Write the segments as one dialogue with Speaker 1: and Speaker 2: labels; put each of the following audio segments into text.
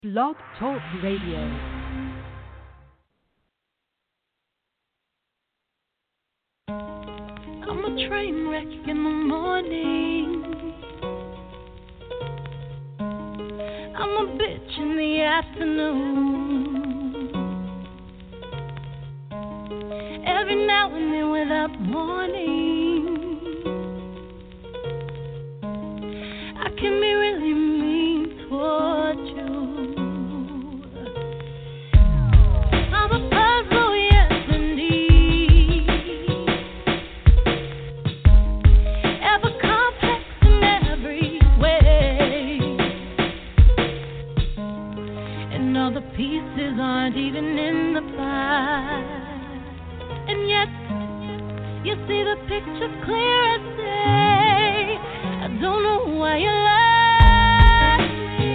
Speaker 1: Blog Talk Radio.
Speaker 2: I'm a train wreck in the morning. I'm a bitch in the afternoon. Every now and then without warning, I can be really mean toward you. I'm a puzzle, yes indeed. Ever complex in every way, and all the pieces aren't even in the pie. And yet, you see the picture clear as day. I don't know why you like me,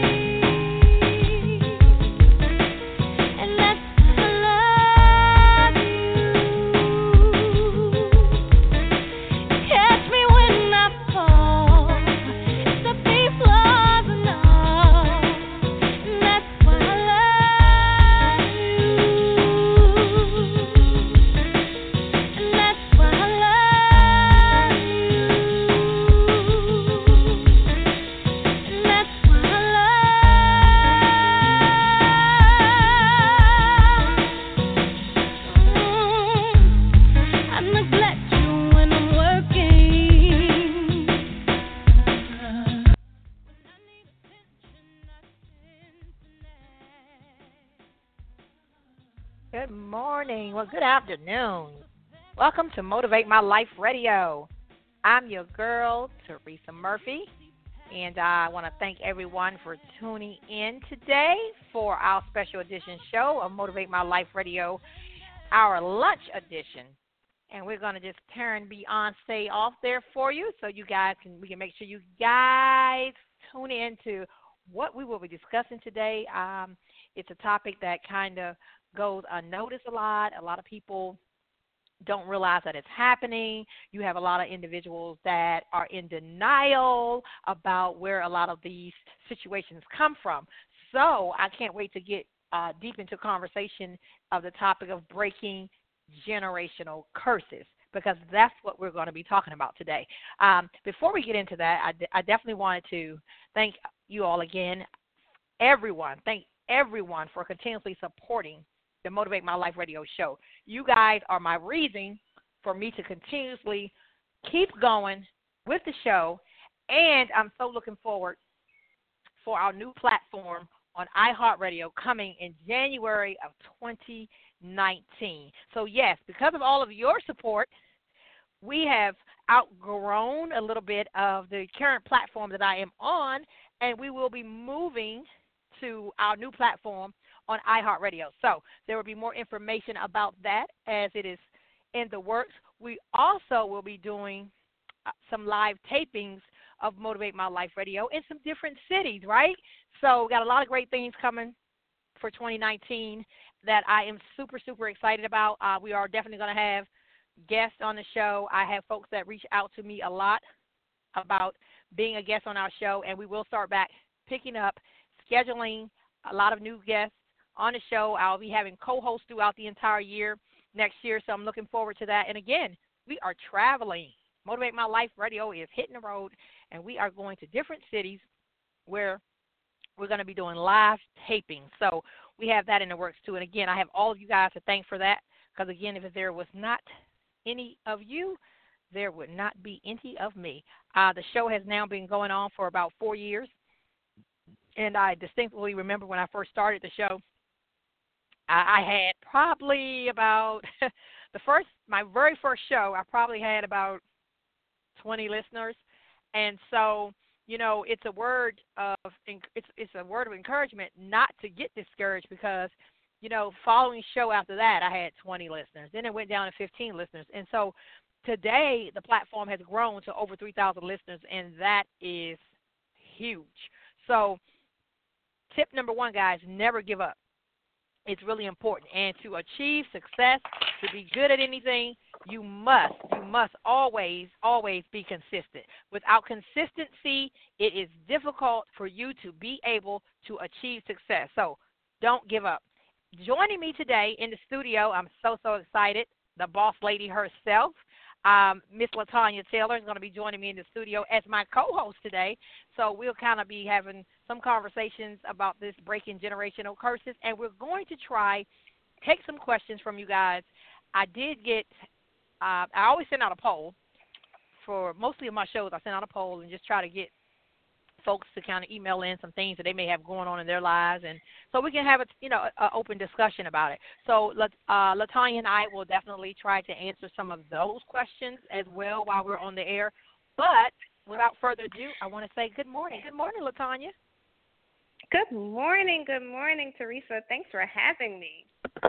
Speaker 2: and that's why I love you. Catch me when I fall. The beat flaws enough, and that's why I love you. And that's why I love you. And that's why I love. I neglect you when I'm working. When I need attention, I tend to nag.
Speaker 3: Good morning. Well, good afternoon. Welcome to Motivate My Life Radio. I'm your girl, Teresa Murphy, and I want to thank everyone for tuning in today for our special edition show of Motivate My Life Radio, our lunch edition. And we're going to just turn Beyonce off there for you so we can make sure you guys tune in to what we will be discussing today. It's a topic that kind of goes unnoticed a lot. A lot of people don't realize that it's happening. You have a lot of individuals that are in denial about where a lot of these situations come from. So I can't wait to get deep into conversation of the topic of breaking generational curses, because that's what we're going to be talking about today. Before we get into that, I definitely wanted to thank you all again, thank everyone for continuously supporting the Motivate My Life Radio show. You guys are my reason for me to continuously keep going with the show, and I'm so looking forward for our new platform on iHeartRadio coming in January of 2019. So yes, because of all of your support, we have outgrown a little bit of the current platform that I am on, and we will be moving to our new platform on iHeartRadio. So there will be more information about that as it is in the works. We also will be doing some live tapings of Motivate My Life Radio in some different cities, right? So we got a lot of great things coming for 2019 that I am super, super excited about. We are definitely going to have guests on the show. I have folks that reach out to me a lot about being a guest on our show, and we will start back picking up, scheduling a lot of new guests on the show. I'll be having co-hosts throughout the entire year next year, so I'm looking forward to that. And again, we are traveling. Motivate My Life Radio is hitting the road, and we are going to different cities where we're going to be doing live taping. So we have that in the works too. And again, I have all of you guys to thank for that, because again, if there was not any of you, there would not be any of me. The show has now been going on for about 4 years, and I distinctly remember when I first started the show, I had probably about my very first show, I probably had about 20 listeners. And so, it's a word of encouragement not to get discouraged, because, following show after that, I had 20 listeners. Then it went down to 15 listeners. And so today the platform has grown to over 3,000 listeners, and that is huge. So tip number one, guys, never give up. It's really important. And to achieve success, to be good at anything, you must always be consistent. Without consistency, it is difficult for you to be able to achieve success. So don't give up. Joining me today in the studio, I'm so excited, the boss lady herself, Miss LaTanya Taylor is going to be joining me in the studio as my co-host today. So we'll kind of be having some conversations about this breaking generational curses, and we're going to try take some questions from you guys. I did get I always send out a poll for mostly of my shows. I send out a poll and just try to get folks to kind of email in some things that they may have going on in their lives, and so we can have an open discussion about it. So LaTanya and I will definitely try to answer some of those questions as well while we're on the air. But without further ado, I want to say good morning. Good morning, LaTanya.
Speaker 1: Good morning, Teresa. Thanks for having me.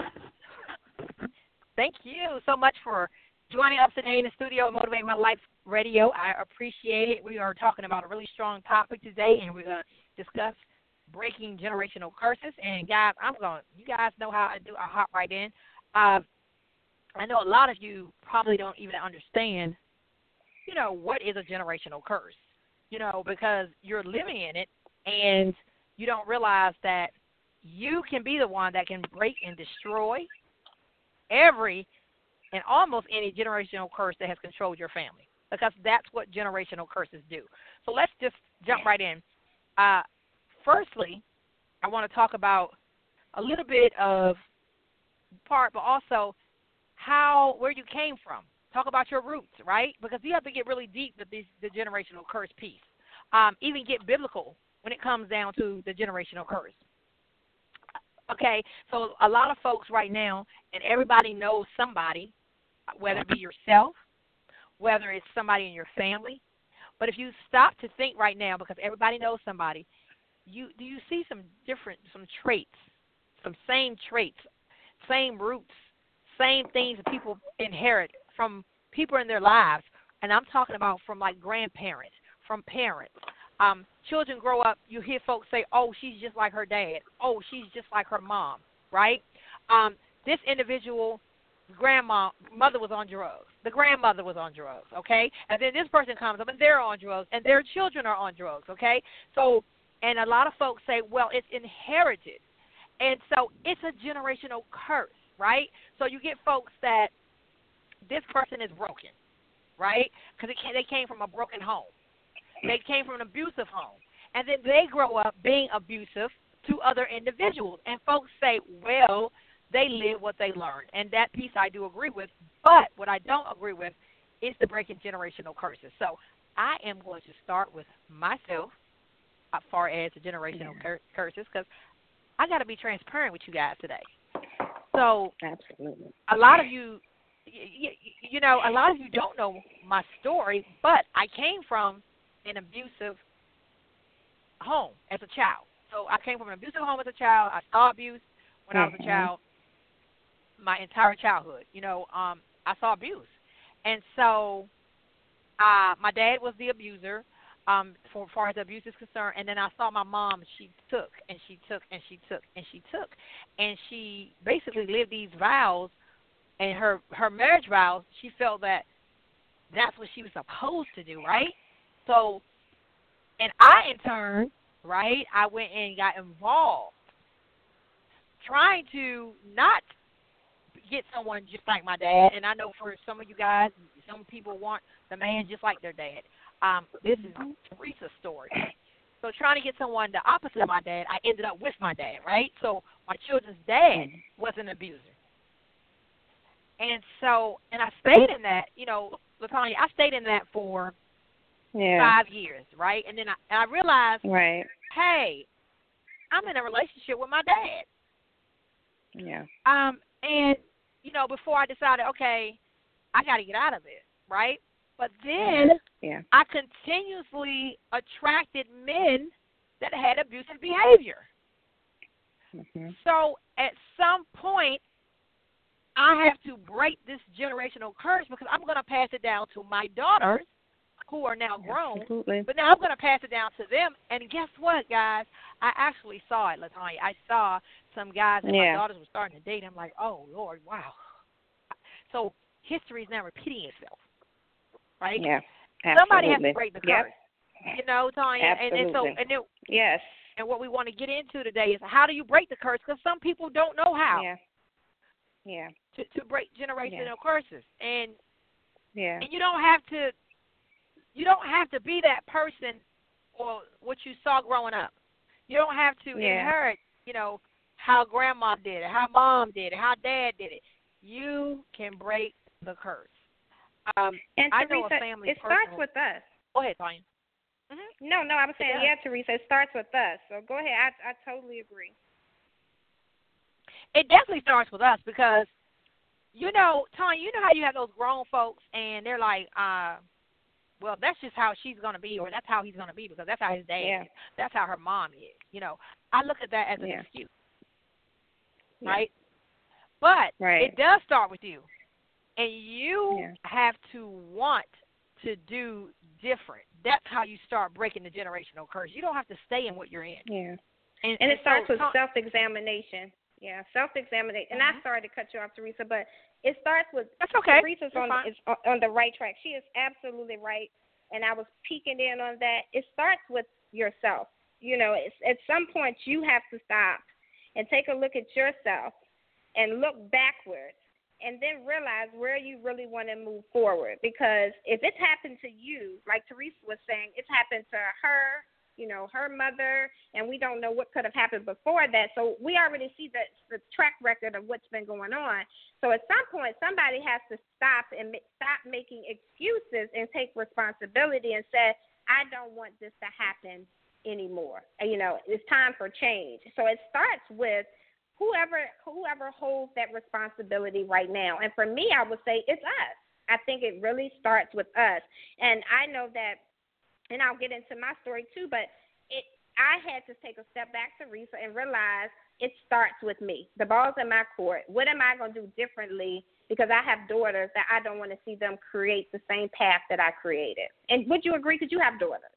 Speaker 3: Thank you so much for joining us today in the studio at Motivate My Life Radio. I appreciate it. We are talking about a really strong topic today, and we're going to discuss breaking generational curses. And guys, you guys know how I do. I hop right in. I know a lot of you probably don't even understand, what is a generational curse, because you're living in it, and you don't realize that you can be the one that can break and destroy every and almost any generational curse that has controlled your family, because that's what generational curses do. So let's just jump right in. Firstly, I want to talk about a little bit of part, but also where you came from. Talk about your roots, right? Because you have to get really deep with the generational curse piece. Even get biblical when it comes down to the generational curse. Okay, so a lot of folks right now, and everybody knows somebody, whether it be yourself, whether it's somebody in your family. But if you stop to think right now, because everybody knows somebody, do you see some traits, some same traits, same roots, same things that people inherit from people in their lives? And I'm talking about from like grandparents, from parents. Children grow up, you hear folks say, oh, she's just like her dad. Oh, she's just like her mom, right? This individual mother was on drugs. The grandmother was on drugs, okay? And then this person comes up and they're on drugs and their children are on drugs, okay? So, and a lot of folks say, well, it's inherited. And so it's a generational curse, right? So you get folks that this person is broken, right? Because they came from a broken home. They came from an abusive home. And then they grow up being abusive to other individuals. And folks say, well, they live what they learn. And that piece I do agree with. But what I don't agree with is the breaking generational curses. So I am going to start with myself as far as the generational curses, because I got to be transparent with you guys today. So
Speaker 1: absolutely,
Speaker 3: a lot of you, a lot of you don't know my story, but I came from an abusive home as a child. So I came from an abusive home as a child. I saw abuse when I was a child, my entire childhood. I saw abuse. And so my dad was the abuser for as far as abuse is concerned. And then I saw my mom, she took and she took and she took and she took. And she basically lived these vows, and her marriage vows, she felt that that's what she was supposed to do, right? So, and I, in turn, right, I went and got involved trying to not get someone just like my dad. And I know for some of you guys, some people want the man just like their dad. This is Teresa's story. So trying to get someone the opposite of my dad, I ended up with my dad, right? So my children's dad was an abuser. And so, and I stayed in that, LaTanya, I stayed in that for 5 years, right? And then I realized, hey, I'm in a relationship with my dad.
Speaker 1: Yeah.
Speaker 3: And, before I decided, okay, I got to get out of it, right? But then I continuously attracted men that had abusive behavior. Mm-hmm. So at some point, I have to break this generational curse, because I'm going to pass it down to my daughters, who are now grown.
Speaker 1: Absolutely.
Speaker 3: But now I'm going to pass it down to them. And guess what, guys? I actually saw it, LaTanya. I saw some guys that my daughters were starting to date. I'm like, oh, Lord, wow. So history is now repeating itself, right?
Speaker 1: Yeah, absolutely.
Speaker 3: Somebody has to break the curse.
Speaker 1: Yep.
Speaker 3: You know, Tanya,
Speaker 1: Absolutely. Yes.
Speaker 3: And what we want to get into today is how do you break the curse? Because some people don't know how.
Speaker 1: Yeah.
Speaker 3: To break generational curses, and you don't have to be that person or what you saw growing up. You don't have to inherit, how grandma did it, how mom did it, how dad did it. You can break the curse.
Speaker 1: And
Speaker 3: I
Speaker 1: Teresa,
Speaker 3: know a family.
Speaker 1: It starts with us.
Speaker 3: Go ahead, Tanya.
Speaker 1: Mm-hmm. No, I was saying, Teresa, it starts with us. So go ahead. I totally agree.
Speaker 3: It definitely starts with us because, Tanya, you know how you have those grown folks and they're like, well, that's just how she's going to be, or that's how he's going to be because that's how his dad is. That's how her mom is. I look at that as an excuse, right? But it does start with you. And you have to want to do different. That's how you start breaking the generational curse. You don't have to stay in what you're in.
Speaker 1: Yeah. And it starts with self-examination. Yeah, self-examination. And I started to cut you off, Teresa, but it starts with
Speaker 3: that's okay.
Speaker 1: Teresa's on the right track. She is absolutely right, and I was peeking in on that. It starts with yourself. At some point you have to stop and take a look at yourself and look backwards and then realize where you really want to move forward. Because if it's happened to you, like Teresa was saying, it's happened to her, her mother, and we don't know what could have happened before that. So we already see the track record of what's been going on. So at some point, somebody has to stop making excuses and take responsibility and say, I don't want this to happen anymore. It's time for change. So it starts with whoever holds that responsibility right now. And for me, I would say it's us. I think it really starts with us. And I know that, and I'll get into my story too, but I had to take a step back, Teresa, and realize it starts with me. The ball's in my court. What am I going to do differently? Because I have daughters that I don't want to see them create the same path that I created. And would you agree? Because you have daughters.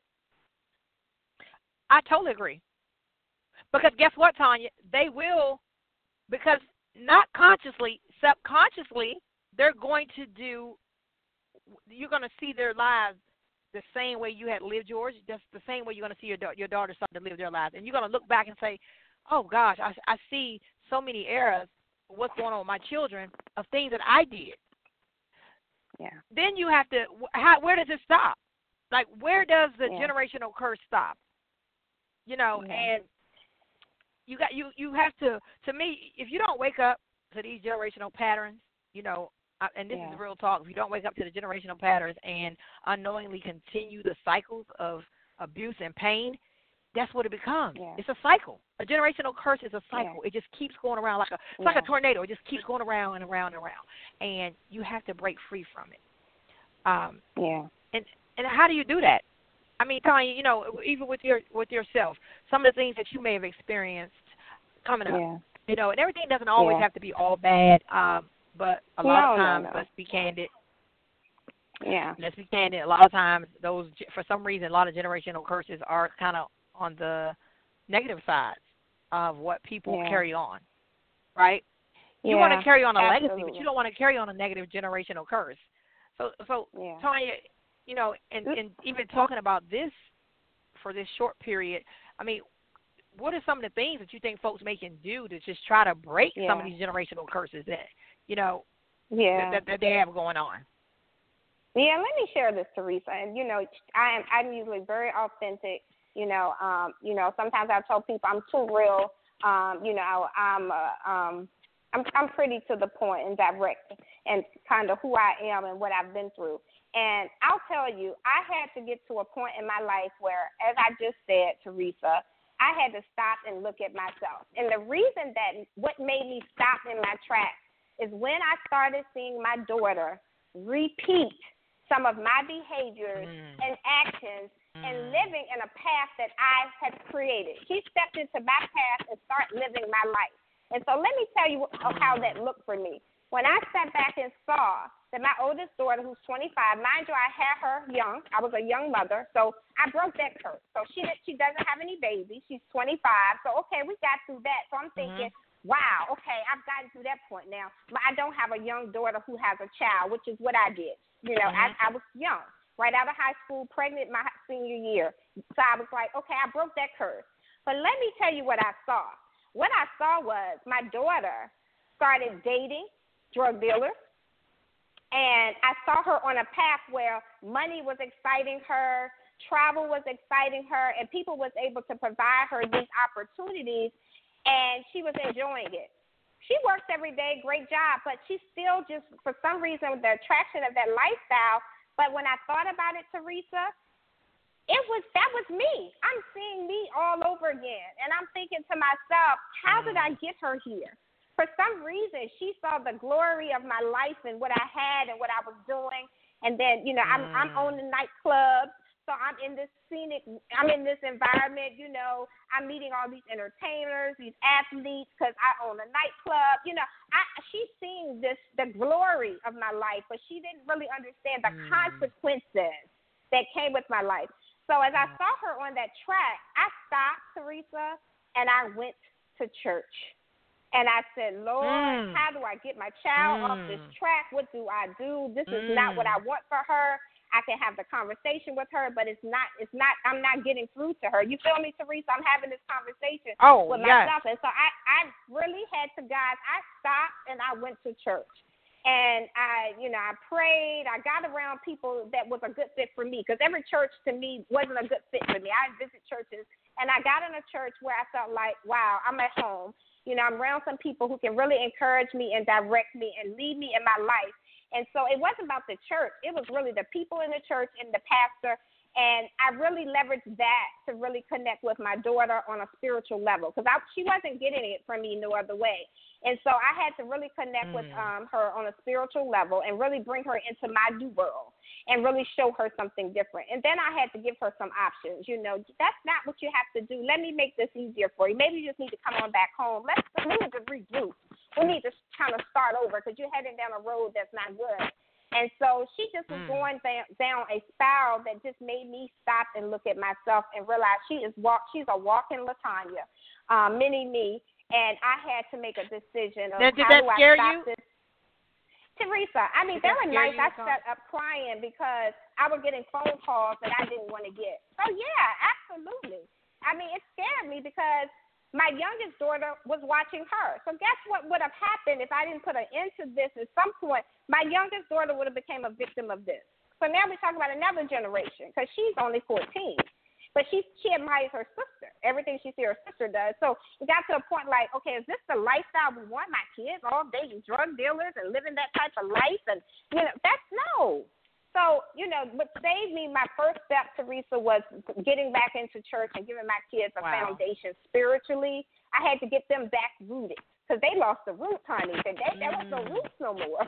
Speaker 3: I totally agree. Because guess what, Tanya? They will, because not consciously, subconsciously, they're going to do, you're going to see their lives the same way you had lived yours. Just the same way you're going to see your daughter start to live their lives. And you're going to look back and say, oh, gosh, I see so many eras of what's going on with my children of things that I did.
Speaker 1: Yeah.
Speaker 3: Then you have to, where does it stop? Like, where does the generational curse stop? And you have to me, if you don't wake up to these generational patterns, and this is real talk, if you don't wake up to the generational patterns and unknowingly continue the cycles of abuse and pain, that's what it becomes. Yeah. It's a cycle. A generational curse is a cycle. Yeah. It just keeps going around like a tornado. It just keeps going around and around and around. And you have to break free from it. And how do you do that? I mean, Tanya, even with yourself, some of the things that you may have experienced coming up, and everything doesn't always have to be all bad, but a lot of times, let's be candid.
Speaker 1: Yeah.
Speaker 3: Let's be candid. A lot of times, those, for some reason, a lot of generational curses are kind of on the negative side of what people carry on, right? You want to carry on a legacy, but you don't want to carry on a negative generational curse. So Tanya, and even talking about this for this short period, I mean, what are some of the things that you think folks can do to just try to break some of these generational curses that, that they have going on?
Speaker 1: Yeah, let me share this, Teresa. And I'm usually very authentic. Sometimes I tell people I'm too real. I'm pretty to the point and direct and kind of who I am and what I've been through. And I'll tell you, I had to get to a point in my life where, as I just said, Teresa, I had to stop and look at myself. And the reason that what made me stop in my tracks is when I started seeing my daughter repeat some of my behaviors and actions and living in a path that I had created. She stepped into my path and started living my life. And so let me tell you how that looked for me. When I sat back and saw that my oldest daughter, who's 25, mind you, I had her young. I was a young mother, so I broke that curse. So she doesn't have any babies. She's 25. So, okay, we got through that. So I'm thinking, wow, okay, I've gotten to that point now. I don't have a young daughter who has a child, which is what I did. You know, I was young, right out of high school, pregnant my senior year. So I was like, okay, I broke that curse. But let me tell you what I saw. What I saw was my daughter started dating drug dealers, and I saw her on a path where money was exciting her, travel was exciting her, and people was able to provide her these opportunities, and she was enjoying it. She works every day, great job, but she still just, for some reason, the attraction of that lifestyle. But when I thought about it, Teresa, that was me. I'm seeing me all over again. And I'm thinking to myself, how did I get her here? For some reason, she saw the glory of my life and what I had and what I was doing. And then, you know, I'm owning nightclubs. So I'm in this environment, you know, I'm meeting all these entertainers, these athletes, because I own a nightclub. You know, she's seeing the glory of my life, but she didn't really understand the consequences that came with my life. So as I saw her on that track, I stopped, Teresa, and I went to church. And I said, Lord, how do I get my child off this track? What do I do? This is not what I want for her. I can have the conversation with her, but I'm not getting through to her. You feel me, Teresa? I'm having this conversation with myself. And so I really had to, guys, I stopped and I went to church. And I prayed. I got around people that was a good fit for me, because every church to me wasn't a good fit for me. I visit churches, and I got in a church where I felt like, wow, I'm at home. You know, I'm around some people who can really encourage me and direct me and lead me in my life. And so it wasn't about the church. It was really the people in the church and the pastor. And I really leveraged that to really connect with my daughter on a spiritual level, because she wasn't getting it from me no other way. And so I had to really connect with her on a spiritual level and really bring her into my new world and really show her something different. And then I had to give her some options. You know, that's not what you have to do. Let me make this easier for you. Maybe you just need to come on back home. We need to regroup. We need to kind of start over, because you're heading down a road that's not good. And so she just was going down a spiral that just made me stop and look at myself and realize she's a walking LaTanya, mini me. And I had to make a decision of how do I stop this. Teresa, I mean, there were nights I sat up crying because I was getting phone calls that I didn't want to get. So, yeah, absolutely. I mean, it scared me because my youngest daughter was watching her. So guess what would have happened if I didn't put an end to this at some point? My youngest daughter would have become a victim of this. So now we're talking about another generation, because she's only 14. But she admires her sister, everything she sees her sister does. So it got to a point like, okay, is this the lifestyle we want? My kids all dating drug dealers and living that type of life? And, you know, that's no. So, you know, what saved me, my first step, Teresa, was getting back into church and giving my kids a foundation spiritually. I had to get them back rooted, because they lost the roots, honey. There was no roots no more.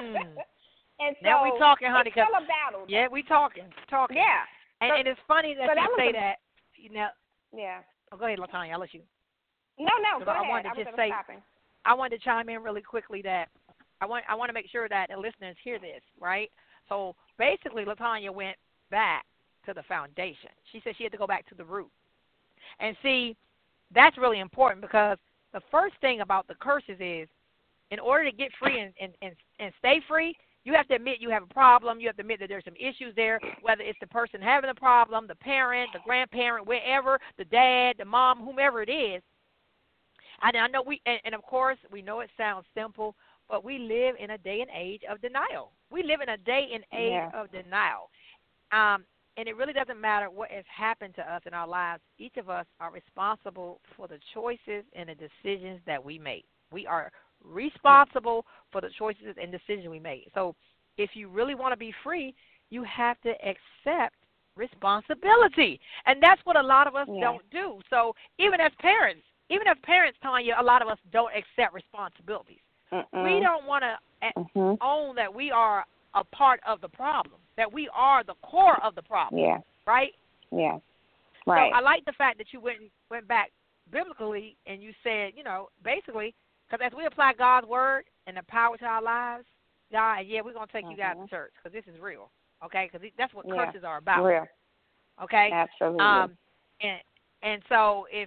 Speaker 1: And so
Speaker 3: now we talking, honey.
Speaker 1: It's still a battle.
Speaker 3: Yeah, we talking.
Speaker 1: Yeah.
Speaker 3: And it's funny that you say that. You know.
Speaker 1: Yeah.
Speaker 3: Oh, go ahead, LaTanya. I'll let you.
Speaker 1: No, go ahead.
Speaker 3: I wanted to chime in really quickly that I want to make sure that the listeners hear this, right? So basically, LaTanya went back to the foundation. She said she had to go back to the root. And see, that's really important, because the first thing about the curses is, in order to get free and stay free, you have to admit you have a problem. You have to admit that there's some issues there, whether it's the person having the problem, the parent, the grandparent, wherever, the dad, the mom, whomever it is. And I know and of course, we know it sounds simple, but we live in a day and age of denial. We live in a day and age of denial. And it really doesn't matter what has happened to us in our lives. Each of us are responsible for the choices and the decisions that we make. We are responsible for the choices and decisions we make. So if you really want to be free, you have to accept responsibility. And that's what a lot of us don't do. So even as parents, Tanya, a lot of us don't accept responsibilities. We don't want to own that we are a part of the problem, that we are the core of the problem.
Speaker 1: Yeah.
Speaker 3: Right?
Speaker 1: Yeah. Right.
Speaker 3: So I like the fact that you went back biblically and you said, you know, basically, because as we apply God's word and the power to our lives, God, we're going to take you guys to church, because this is real, okay? Because that's what curses are about.
Speaker 1: Real.
Speaker 3: Okay?
Speaker 1: Absolutely.
Speaker 3: And so if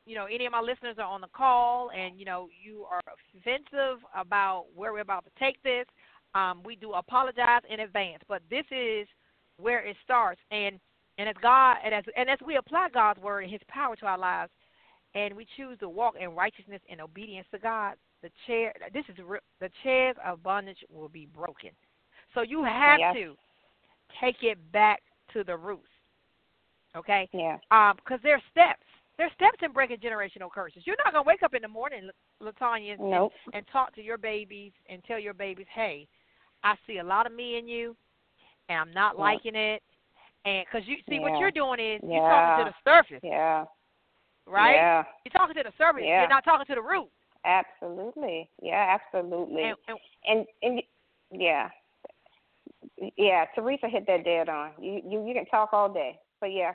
Speaker 3: any of my listeners are on the call and, you are offensive about where we're about to take this, we do apologize in advance. But this is where it starts. And as as we apply God's word and his power to our lives, and we choose to walk in righteousness and obedience to God, the chairs of bondage will be broken. So you have to take it back to the roots, okay?
Speaker 1: Yeah.
Speaker 3: Because there's steps. There's steps in breaking generational curses. You're not going to wake up in the morning, LaTanya, and talk to your babies and tell your babies, hey, I see a lot of me in you, and I'm not liking it. And because you see what you're doing is you're talking to the surface.
Speaker 1: Yeah.
Speaker 3: Right?
Speaker 1: Yeah.
Speaker 3: You're talking to the surface.
Speaker 1: Yeah.
Speaker 3: You're not talking to the root.
Speaker 1: Absolutely. Yeah, absolutely. And yeah. Yeah, Teresa hit that dead on. You can talk all day. But yeah.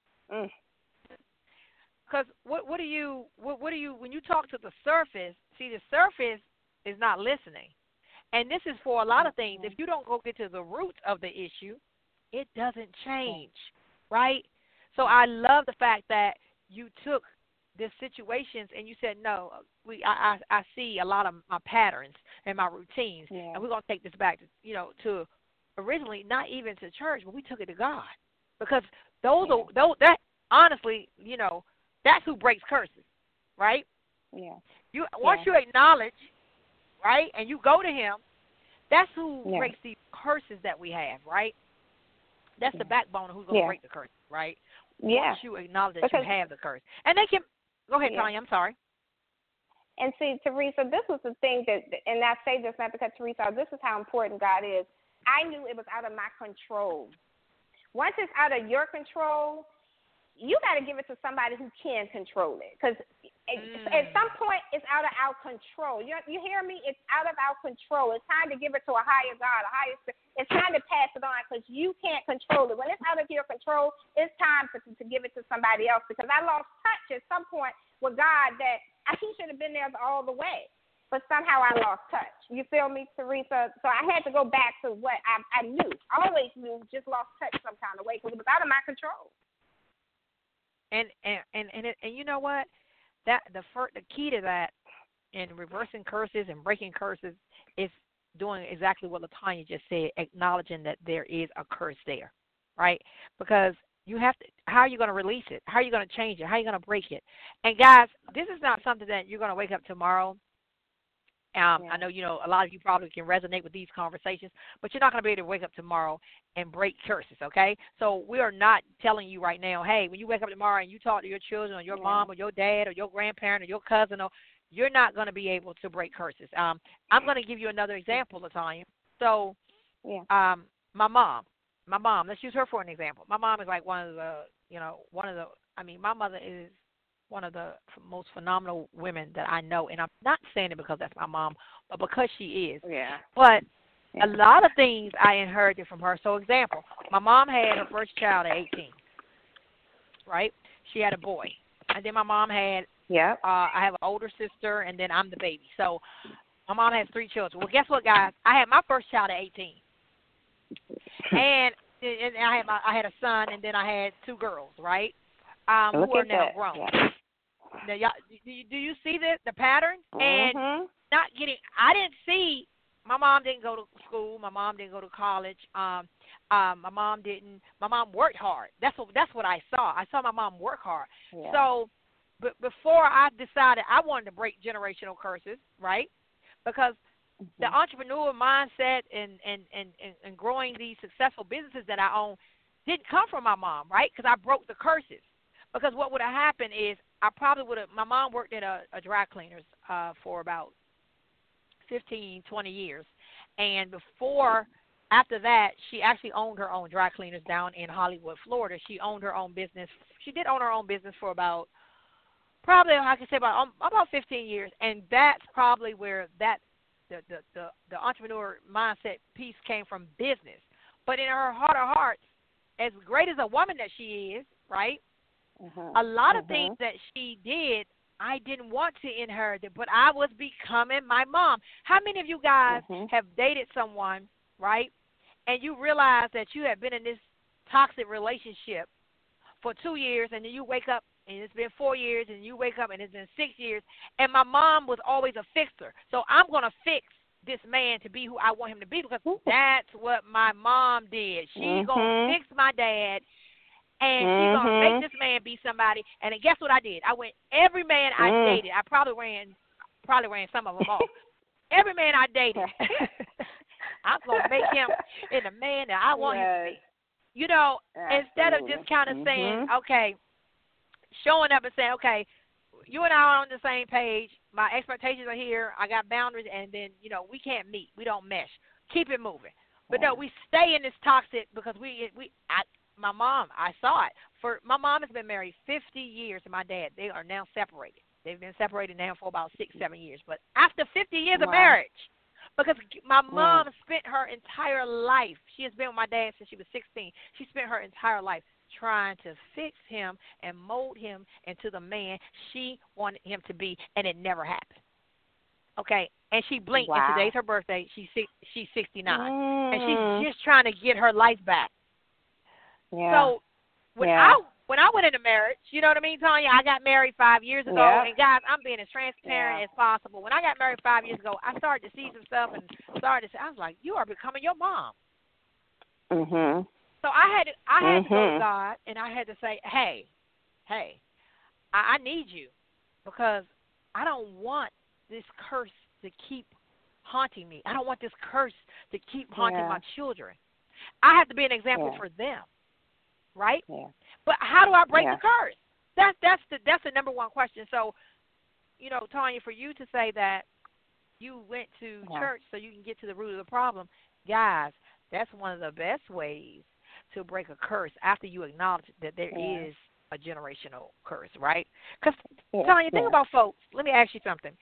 Speaker 3: Because what do you when you talk to the surface, see, the surface is not listening. And this is for a lot of things. If you don't go get to the root of the issue, it doesn't change, right? So I love the fact that you took these situations and you said, no, I see a lot of my patterns and my routines, and we're going to take this back to originally not even to church, but we took it to God. Because that honestly, that's who breaks curses, right?
Speaker 1: Yeah.
Speaker 3: Once you acknowledge, right, and you go to him, that's who breaks these curses that we have, right? That's the backbone of who's going to break the curse, right?
Speaker 1: Yeah.
Speaker 3: Once you acknowledge that you have the curse. And they can go ahead, Tanya, I'm sorry.
Speaker 1: And see, Teresa, this was the thing and I say this not because, Teresa, this is how important God is. I knew it was out of my control. Once it's out of your control, you got to give it to somebody who can control it. Because at some point, it's out of our control. You hear me? It's out of our control. It's time to give it to a higher God, it's time to pass it on because you can't control it. When it's out of your control, it's time to give it to somebody else because I lost touch at some point with God that he should have been there all the way. But somehow I lost touch. You feel me, Teresa? So I had to go back to what I knew. I always knew, just lost touch some kind of way because it was out of my control.
Speaker 3: And you know what? That the key to that in reversing curses and breaking curses is doing exactly what LaTanya just said, acknowledging that there is a curse there, right? Because you have to. How are you going to release it? How are you going to change it? How are you going to break it? And guys, this is not something that you're going to wake up tomorrow. I know, a lot of you probably can resonate with these conversations, but you're not going to be able to wake up tomorrow and break curses, okay? So we are not telling you right now, hey, when you wake up tomorrow and you talk to your children or your mom or your dad or your grandparent or your cousin, you're not going to be able to break curses. I'm going to give you another example, LaTanya. So my mom, let's use her for an example. My mom is like my mother is one of the most phenomenal women that I know, and I'm not saying it because that's my mom, but because she is.
Speaker 1: Yeah.
Speaker 3: But a lot of things I inherited from her. So, example, my mom had her first child at 18, right? She had a boy. And then my mom had, I have an older sister, and then I'm the baby. So, my mom has 3 children. Well, guess what, guys? I had my first child at 18. And I had a son, and then I had 2 girls, right? Who are now grown. Yeah. Now, y'all, do you see the pattern? And I didn't see, my mom didn't go to school. My mom didn't go to college. My mom worked hard. That's what I saw. I saw my mom work hard. Yeah. So, but before I decided I wanted to break generational curses, right? Because the entrepreneur mindset and growing these successful businesses that I own didn't come from my mom, right? Because I broke the curses. Because what would have happened is my mom worked at a dry cleaners for about 15, 20 years. And after that, she actually owned her own dry cleaners down in Hollywood, Florida. She owned her own business. She did own her own business for about 15 years. And that's probably where the entrepreneur mindset piece came from, business. But in her heart of hearts, as great as a woman that she is, right? A lot of things that she did, I didn't want to inherit it, but I was becoming my mom. How many of you guys have dated someone, right, and you realize that you have been in this toxic relationship for 2 years, and then you wake up and it's been 4 years, and you wake up and it's been 6 years, and my mom was always a fixer. So I'm going to fix this man to be who I want him to be because that's what my mom did. She's going to fix my dad, and she's going to make this man be somebody. And then guess what I did? I went, every man I dated, I probably ran some of them off. Every man I dated, I'm going to make him in the man that I want him to be. You know, instead of just kind of saying, okay, showing up and saying, okay, you and I are on the same page. My expectations are here. I got boundaries, and then, you know, we can't meet. We don't mesh. Keep it moving. But no, we stay in this toxic because my mom, I saw it. My mom has been married 50 years to my dad. They are now separated. They've been separated now for about 6-7 years. But after 50 years of marriage, because my mom spent her entire life, she has been with my dad since she was 16. She spent her entire life trying to fix him and mold him into the man she wanted him to be, and it never happened. Okay, and she blinked, and today's her birthday. She's 69, and she's just trying to get her life back. Yeah. So when I went into marriage, you know what I mean, Tanya? I got married 5 years ago, and guys, I'm being as transparent as possible. When I got married 5 years ago, I started to see some stuff and started to say, I was like, you are becoming your mom. Mm-hmm. So I had to go to God, and I had to say, hey, I need you because I don't want this curse to keep haunting me. I don't want this curse to keep haunting my children. I have to be an example for them, right? Yeah. But how do I break the curse? That's the number one question. So, you know, Tanya, for you to say that you went to church so you can get to the root of the problem, guys, that's one of the best ways to break a curse after you acknowledge that there is a generational curse, right? Because, Tanya, think about folks. Let me ask you something.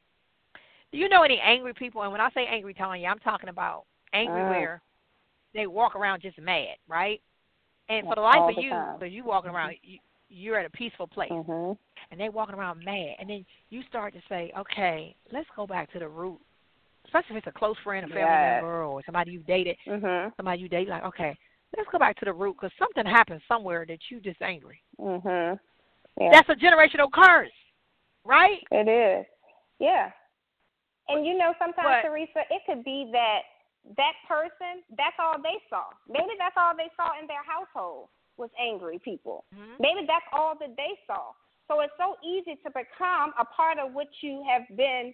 Speaker 3: Do you know any angry people? And when I say angry, Tanya, I'm talking about angry where they walk around just mad, right? And for the life of you, because you walking around, you're at a peaceful place, and they walking around mad, and then you start to say, okay, let's go back to the root, especially if it's a close friend, a family member, or somebody you dated, like, okay, let's go back to the root because something happened somewhere that you just angry. That's a generational curse, right?
Speaker 1: It is. Yeah. And, you know, sometimes, Teresa, it could be that person, that's all they saw. Maybe that's all they saw in their household was angry people. Maybe that's all that they saw. So it's so easy to become a part of what you've been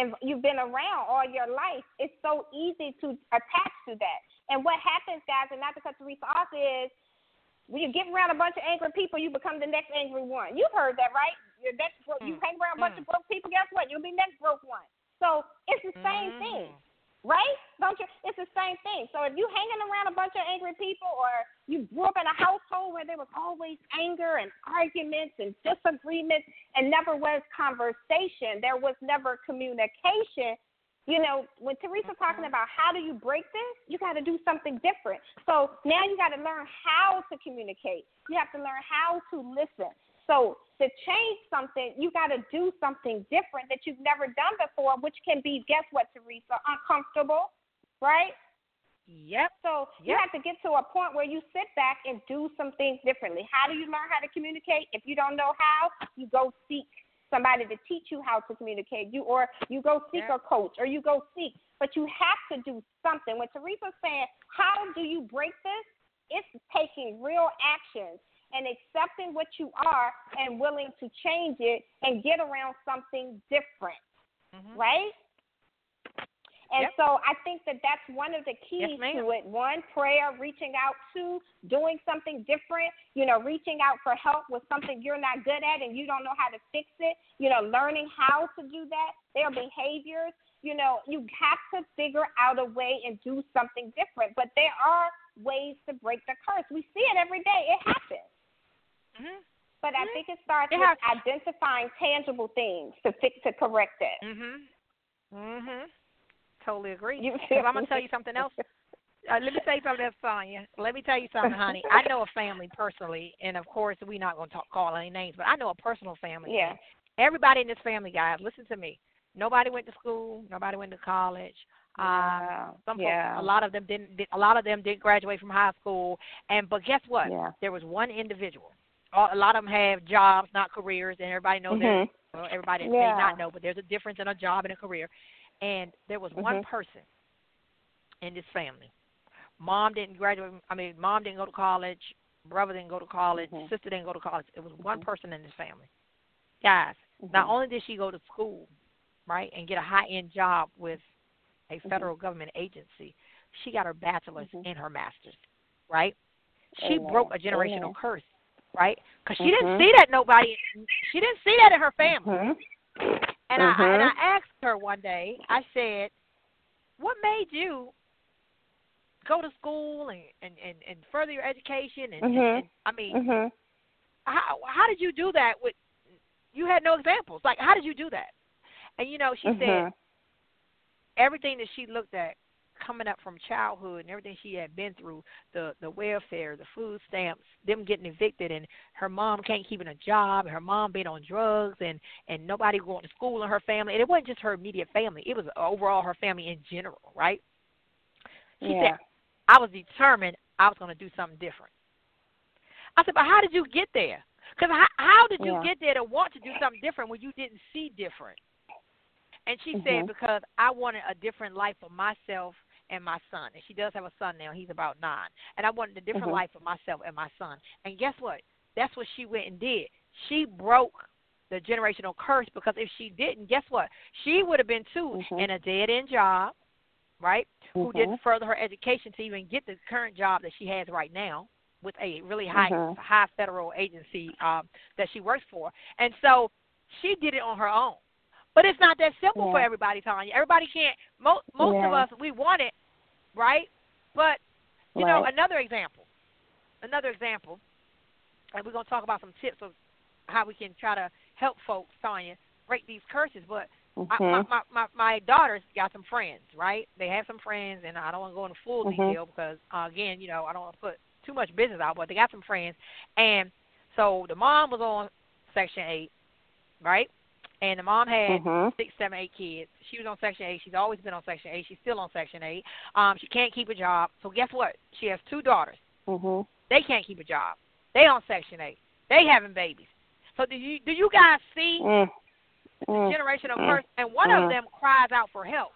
Speaker 1: around all your life. It's so easy to attach to that. And what happens, guys, and not to cut Teresa off, is when you get around a bunch of angry people, you become the next angry one. You've heard that, right? You hang around a bunch of broke people, guess what? You'll be next broke one. So it's the same thing, right? Don't you? It's the same thing. So if you hanging around a bunch of angry people, or you grew up in a household where there was always anger and arguments and disagreements and never was conversation, there was never communication. You know, when Teresa's talking about how do you break this, you got to do something different. So now you got to learn how to communicate. You have to learn how to listen. So to change something, you got to do something different that you've never done before, which can be, guess what, Teresa, uncomfortable, right?
Speaker 3: Yep.
Speaker 1: So you have to get to a point where you sit back and do some things differently. How do you learn how to communicate? If you don't know how, you go seek somebody to teach you how to communicate. You go seek a coach, or you go seek. But you have to do something. When Teresa's saying, how do you break this? It's taking real actions and accepting what you are and willing to change it and get around something different, right? And so I think that that's one of the keys to it. One, prayer, reaching out to, doing something different, you know, reaching out for help with something you're not good at and you don't know how to fix it, you know, learning how to do that, their behaviors. You know, you have to figure out a way and do something different. But there are ways to break the curse. We see it every day. It happens. But I think it starts with identifying tangible things to correct it.
Speaker 3: Totally agree. Because I'm going to tell you something else. Let me tell you something else, Sonia. Let me tell you something, honey. I know a family personally, and, of course, we're not going to call any names, but I know a personal family.
Speaker 1: Yeah.
Speaker 3: Everybody in this family, guys, listen to me. Nobody went to school. Nobody went to college. Some folks, a lot of them didn't. A lot of them didn't graduate from high school. But guess what? There was one individual a lot of them have jobs, not careers, and everybody knows well, everybody may not know, but there's a difference in a job and a career. And there was one person in this family. Mom didn't graduate. Mom didn't go to college. Brother didn't go to college. Sister didn't go to college. It was one person in this family. Guys, not only did she go to school, right, and get a high-end job with a federal government agency, she got her bachelor's and her master's, right? She broke a generational curse, right? Because she didn't see that she didn't see that in her family. And I asked her one day, I said, what made you go to school and further your education? How did you do that? You had no examples. Like, how did you do that? And, she said everything that she looked at coming up from childhood and everything she had been through, the welfare, the food stamps, them getting evicted, and her mom can't keep a job, and her mom being on drugs, and nobody going to school in her family. And it wasn't just her immediate family. It was overall her family in general, right? She said, I was determined I was going to do something different. I said, but how did you get there? Because how did you get there to want to do something different when you didn't see different? And she said, because I wanted a different life for myself and my son. And she does have a son now. He's about 9. And I wanted a different life for myself and my son. And guess what? That's what she went and did. She broke the generational curse, because if she didn't, guess what? She would have been, too, in a dead-end job, right, who didn't further her education to even get the current job that she has right now with a really high federal agency that she works for. And so she did it on her own. But it's not that simple for everybody, Tanya. Everybody can't. Most of us, we want it, right? But, you know, another example, and we're going to talk about some tips of how we can try to help folks, Tanya, break these curses. But my daughter's got some friends, right? They have some friends, and I don't want to go into full detail because, again, I don't want to put too much business out, but they got some friends. And so the mom was on Section 8, right? And the mom had 6, 7, 8 kids. She was on Section 8. She's always been on Section 8. She's still on Section 8. She can't keep a job. So guess what? She has 2 daughters. They can't keep a job. They on Section 8. They having babies. So do you guys see the generational curse? And one of them cries out for help.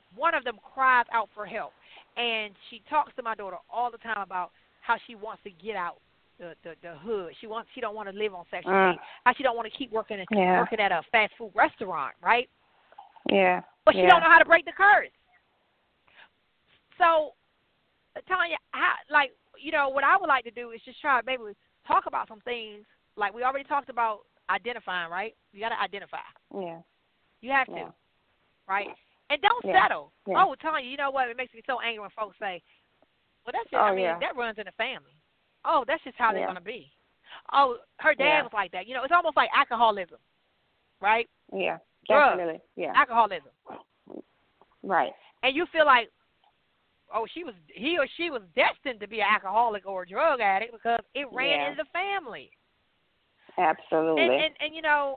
Speaker 3: And she talks to my daughter all the time about how she wants to get out the hood. She don't want to live on Section 8. How she don't want to keep working at a fast food restaurant, right?
Speaker 1: Yeah.
Speaker 3: But she don't know how to break the curse. So, Tanya, what I would like to do is just try to maybe talk about some things. Like we already talked about identifying, right? You got to identify.
Speaker 1: Yeah.
Speaker 3: You have to, right? And don't settle. Yeah. Oh, Tanya, you know what? It makes me so angry when folks say, well, that's just, that runs in the family. Oh, that's just how they're going to be. Oh, her dad was like that. It's almost like alcoholism, right?
Speaker 1: Yeah,
Speaker 3: definitely.
Speaker 1: Drugs, yeah.
Speaker 3: Alcoholism.
Speaker 1: Right.
Speaker 3: And you feel like, oh, he or she was destined to be an alcoholic or a drug addict because it ran in the family.
Speaker 1: Absolutely.
Speaker 3: And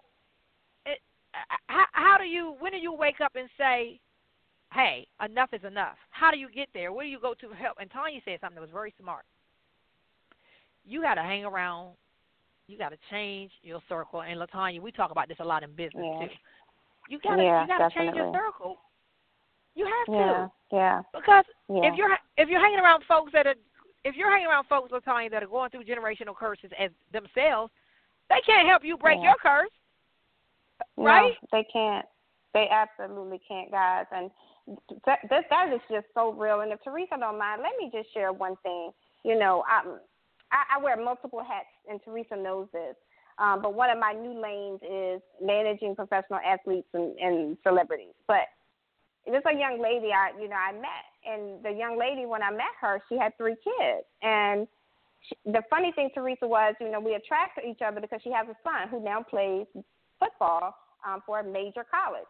Speaker 3: when do you wake up and say, hey, enough is enough? How do you get there? Where do you go to help? And Tanya said something that was very smart. You got to hang around. You got to change your circle. And LaTanya, we talk about this a lot in business too. You got to change your circle. You have to.
Speaker 1: Yeah.
Speaker 3: Because if you're hanging around folks LaTanya, that are going through generational curses as themselves, they can't help you break your curse. Right?
Speaker 1: No, they can't. They absolutely can't, guys. And that is just so real. And if Teresa don't mind, let me just share one thing. I wear multiple hats, and Teresa knows this. But one of my new lanes is managing professional athletes and celebrities. But there's a young lady I met, and the young lady, when I met her, she had 3 kids. And the funny thing, Teresa, was, we attracted each other because she has a son who now plays football for a major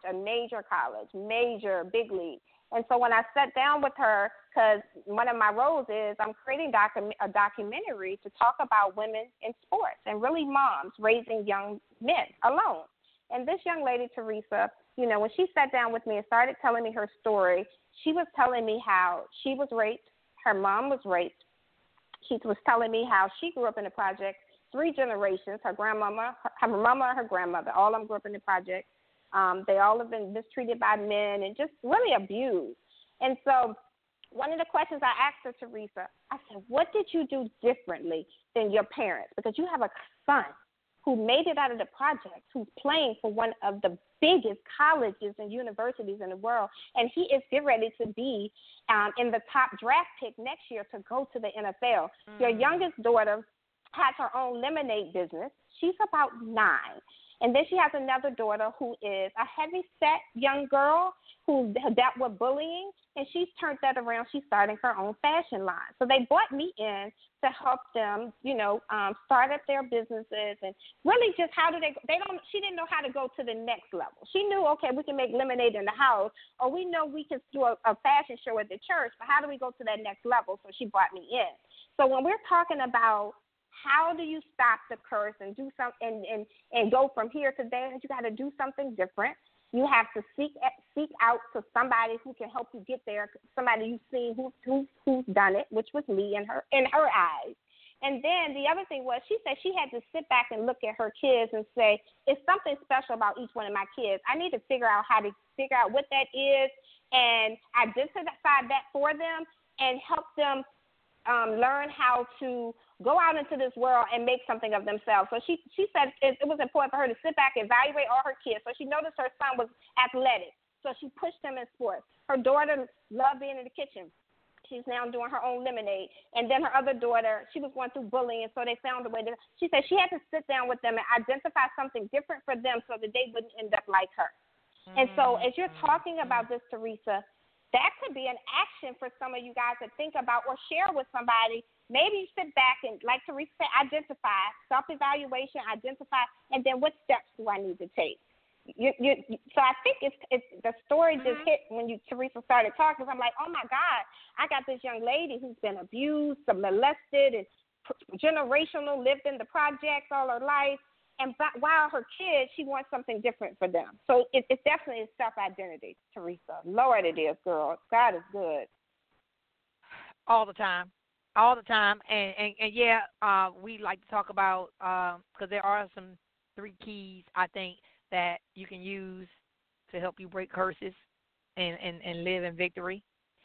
Speaker 1: big league. And so when I sat down with her, because one of my roles is I'm creating a documentary to talk about women in sports and really moms raising young men alone. And this young lady, Teresa, when she sat down with me and started telling me her story, she was telling me how she was raped, her mom was raped. She was telling me how she grew up in the project. three generations, her grandmama, her mama, and her grandmother. All of them grew up in the project. They all have been mistreated by men and just really abused. And so one of the questions I asked her, Teresa, I said, what did you do differently than your parents? Because you have a son who made it out of the project, who's playing for one of the biggest colleges and universities in the world, and he is getting ready to be in the top draft pick next year to go to the NFL. Your youngest daughter has her own lemonade business. She's about 9. And then she has another daughter who is a heavy-set young girl who dealt with bullying, and she's turned that around. She's starting her own fashion line. So they brought me in to help them, start up their businesses and really just how do she didn't know how to go to the next level. She knew, okay, we can make lemonade in the house, or we know we can do a fashion show at the church, but how do we go to that next level? So she brought me in. So when we're talking about how do you stop the curse and do something and go from here to there, you got to do something different. You have to seek out to somebody who can help you get there, somebody you've seen who's done it, which was me in her eyes. And then the other thing was, she said she had to sit back and look at her kids and say, it's something special about each one of my kids. I need to figure out what that is and identify that for them and help them learn how to go out into this world and make something of themselves. So she said it was important for her to sit back and evaluate all her kids. So she noticed her son was athletic, so she pushed him in sports. Her daughter loved being in the kitchen. She's now doing her own lemonade. And then her other daughter, she was going through bullying, so they found a way to, she said she had to sit down with them and identify something different for them so that they wouldn't end up like her. And so as you're talking about this, Teresa, that could be an action for some of you guys to think about or share with somebody. Maybe you sit back and, like Teresa said, identify, self-evaluation, identify, and then what steps do I need to take? So I think it's the story just hit when Teresa started talking. I'm like, oh my God, I got this young lady who's been abused, molested, and generational, lived in the projects all her life. And while her kids, she wants something different for them. So it's definitely a self-identity, Teresa. Lord, it is, girl. God is good.
Speaker 3: All the time. All the time. And yeah, we like to talk about, because there are some 3 keys, I think, that you can use to help you break curses and live in victory.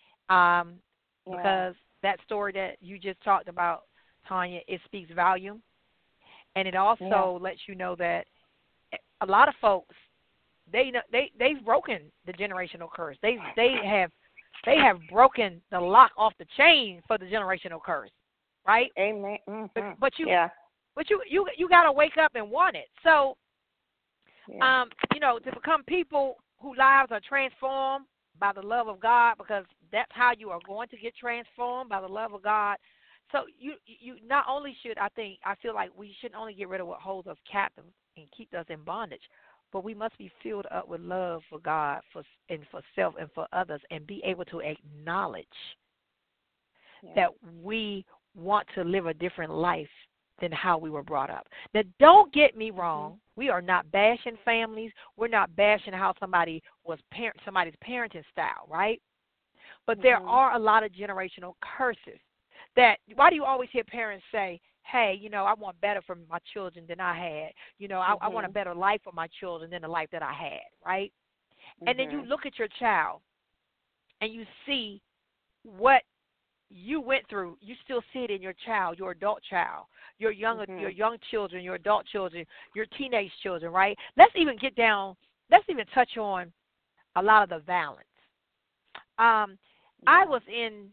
Speaker 3: Because that story that you just talked about, Tanya, it speaks volume. And it also lets you know that a lot of folks, they've broken the generational curse. They have broken the lock off the chain for the generational curse, right?
Speaker 1: Amen.
Speaker 3: But you got to wake up and want it. So, to become people whose lives are transformed by the love of God, because that's how you are going to get transformed, by the love of God. So you not only should, I feel like we shouldn't only get rid of what holds us captive and keeps us in bondage, but we must be filled up with love for God for self and for others, and be able to acknowledge that we want to live a different life than how we were brought up. Now, don't get me wrong. We are not bashing families. We're not bashing how somebody's parenting style, right? But there are a lot of generational curses. Why do you always hear parents say, hey, I want better for my children than I had. I want a better life for my children than the life that I had, right? And then you look at your child and you see what you went through. You still see it in your child, your adult child, your young children, your adult children, your teenage children, right? Let's even touch on a lot of the violence. I was in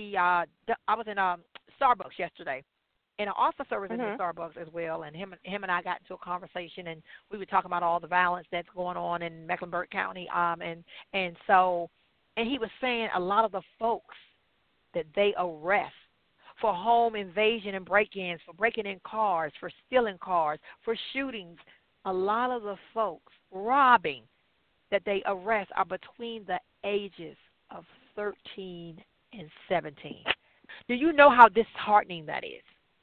Speaker 3: Starbucks yesterday, and an officer was in the Starbucks as well, and him and I got into a conversation, and we were talking about all the violence that's going on in Mecklenburg County, and he was saying a lot of the folks that they arrest for home invasion and break-ins, for breaking in cars, for stealing cars, for shootings, a lot of the folks robbing that they arrest are between the ages of 13 and 17. Do you know how disheartening that is?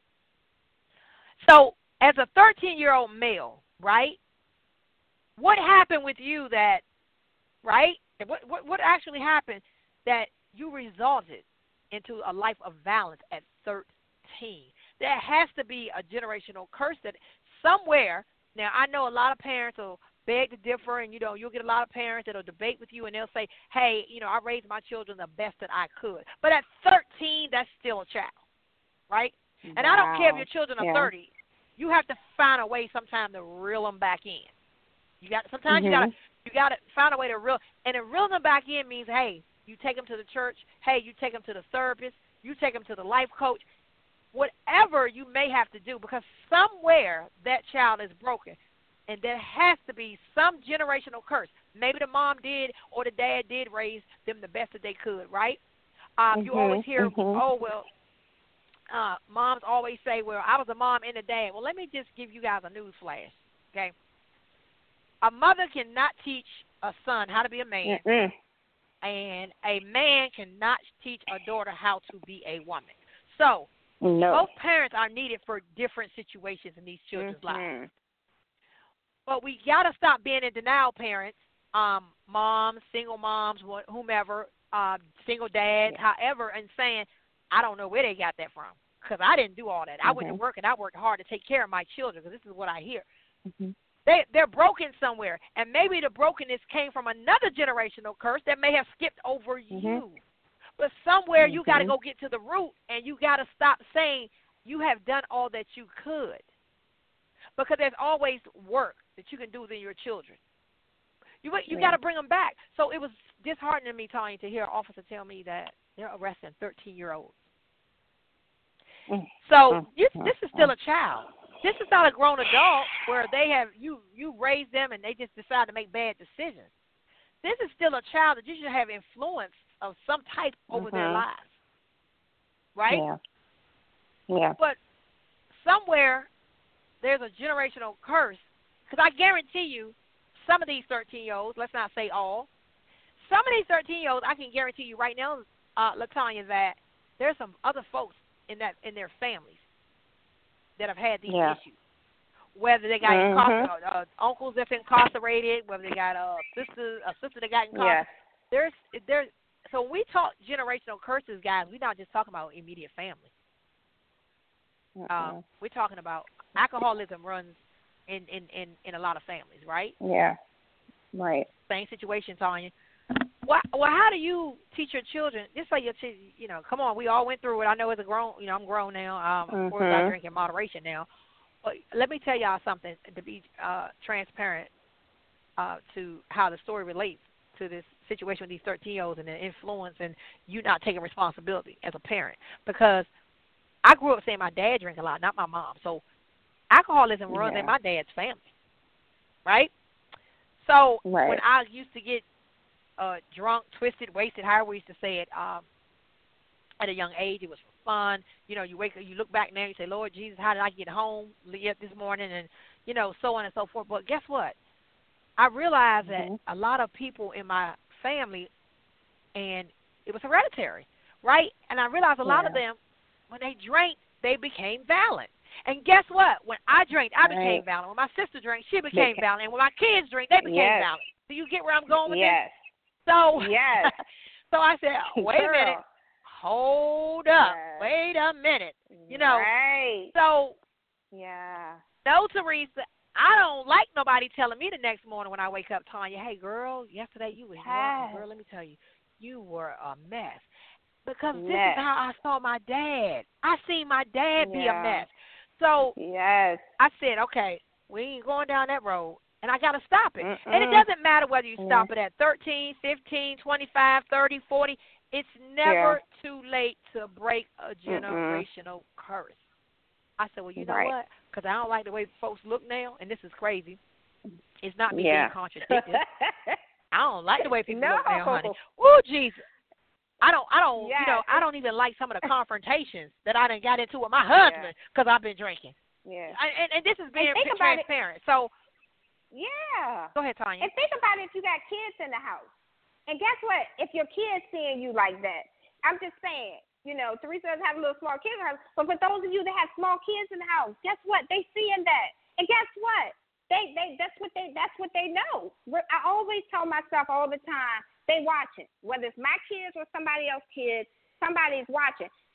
Speaker 3: So, as a 13-year-old male, right, what happened with you that, right, what actually happened that you resulted into a life of violence at 13? there has to be a generational curse that somewhere. Now, I know a lot of parents will beg to differ, and, you'll get a lot of parents that will debate with you, and they'll say, hey, I raised my children the best that I could. But at 13, that's still a child, right? And I don't care if your children are 30. You have to find a way sometime to reel them back in. Sometimes you gotta find a way to reel, and reeling them back in means, hey, you take them to the church, hey, you take them to the therapist, you take them to the life coach, whatever you may have to do, because somewhere that child is broken, and there has to be some generational curse. Maybe the mom did or the dad did raise them the best that they could, right? You always hear, moms always say, well, I was a mom and a dad. Well, let me just give you guys a news flash, okay? A mother cannot teach a son how to be a man, and a man cannot teach a daughter how to be a woman. So both parents are needed for different situations in these children's lives. But we got to stop being in denial, parents, moms, single moms, whomever, single dads, however, and saying, I don't know where they got that from, because I didn't do all that. I went to work, and I worked hard to take care of my children, because this is what I hear. They're broken somewhere, and maybe the brokenness came from another generational curse that may have skipped over you. But somewhere you got to go get to the root, and you got to stop saying you have done all that you could, because there's always work that you can do with your children. You got to bring them back. So it was disheartening to me, Tanya, to hear an officer tell me that they're arresting 13-year-olds. So this is still a child. This is not a grown adult where they have you raised them and they just decide to make bad decisions. This is still a child that you should have influence of some type over their lives, right?
Speaker 1: Yeah.
Speaker 3: But somewhere there's a generational curse, because I guarantee you some of these 13-year-olds, let's not say all, some of these 13-year-olds, I can guarantee you right now, LaTanya, that there's some other folks in their families that have had these issues. Whether they got uncles that's incarcerated, whether they got a sister that got incarcerated. So when we talk generational curses, guys, we're not just talking about immediate family. We're talking about alcoholism runs in a lot of families, right?
Speaker 1: Yeah. Right.
Speaker 3: Same situation, Tanya. Well, how do you teach your children? Just like come on, we all went through it. I know as a grown, I'm grown now. Of course, I drink in moderation now. But let me tell y'all something to be transparent to how the story relates to this situation with these 13-year-olds and the influence and you not taking responsibility as a parent. Because I grew up saying my dad drank a lot, not my mom. So alcoholism runs in my dad's family, right? So when I used to get drunk, twisted, wasted, however we used to say it, at a young age, it was for fun. You wake up, you look back now, you say, Lord Jesus, how did I get home this morning? And, so on and so forth. But guess what? I realized that a lot of people in my family, and it was hereditary, right? And I realized a lot of them, when they drank, they became violent. And guess what? When I drank, I became violent. When my sister drank, she became violent. And when my kids drink, they became violent. Do you get where I'm going with this? So, so I said, wait a minute. Hold up. Wait a minute. So, no, Teresa, I don't like nobody telling me the next morning when I wake up, Tanya, hey, girl, yesterday you was drunk. Girl, let me tell you, you were a mess. Because this is how I saw my dad. I seen my dad be a mess. So I said, okay, we ain't going down that road, and I got to stop it. And it doesn't matter whether you stop it at 13, 15, 25, 30, 40. It's never too late to break a generational curse. I said, well, you know what? Because I don't like the way folks look now, and this is crazy. It's not me being contradicted. I don't like the way people look now, honey. Oh, Jesus. I don't I don't even like some of the confrontations that I done got into with my husband because I've been drinking. And this is being transparent. So, go ahead, Tanya.
Speaker 1: And think about it, if you got kids in the house. And guess what? If your kids seeing you like that, I'm just saying, Teresa doesn't have a little small kids in the house, but for those of you that have small kids in the house, guess what? They seeing that. And guess what? That's what they know. I always tell myself all the time, they watching. Whether it's my kids or somebody else's kids, somebody's watching.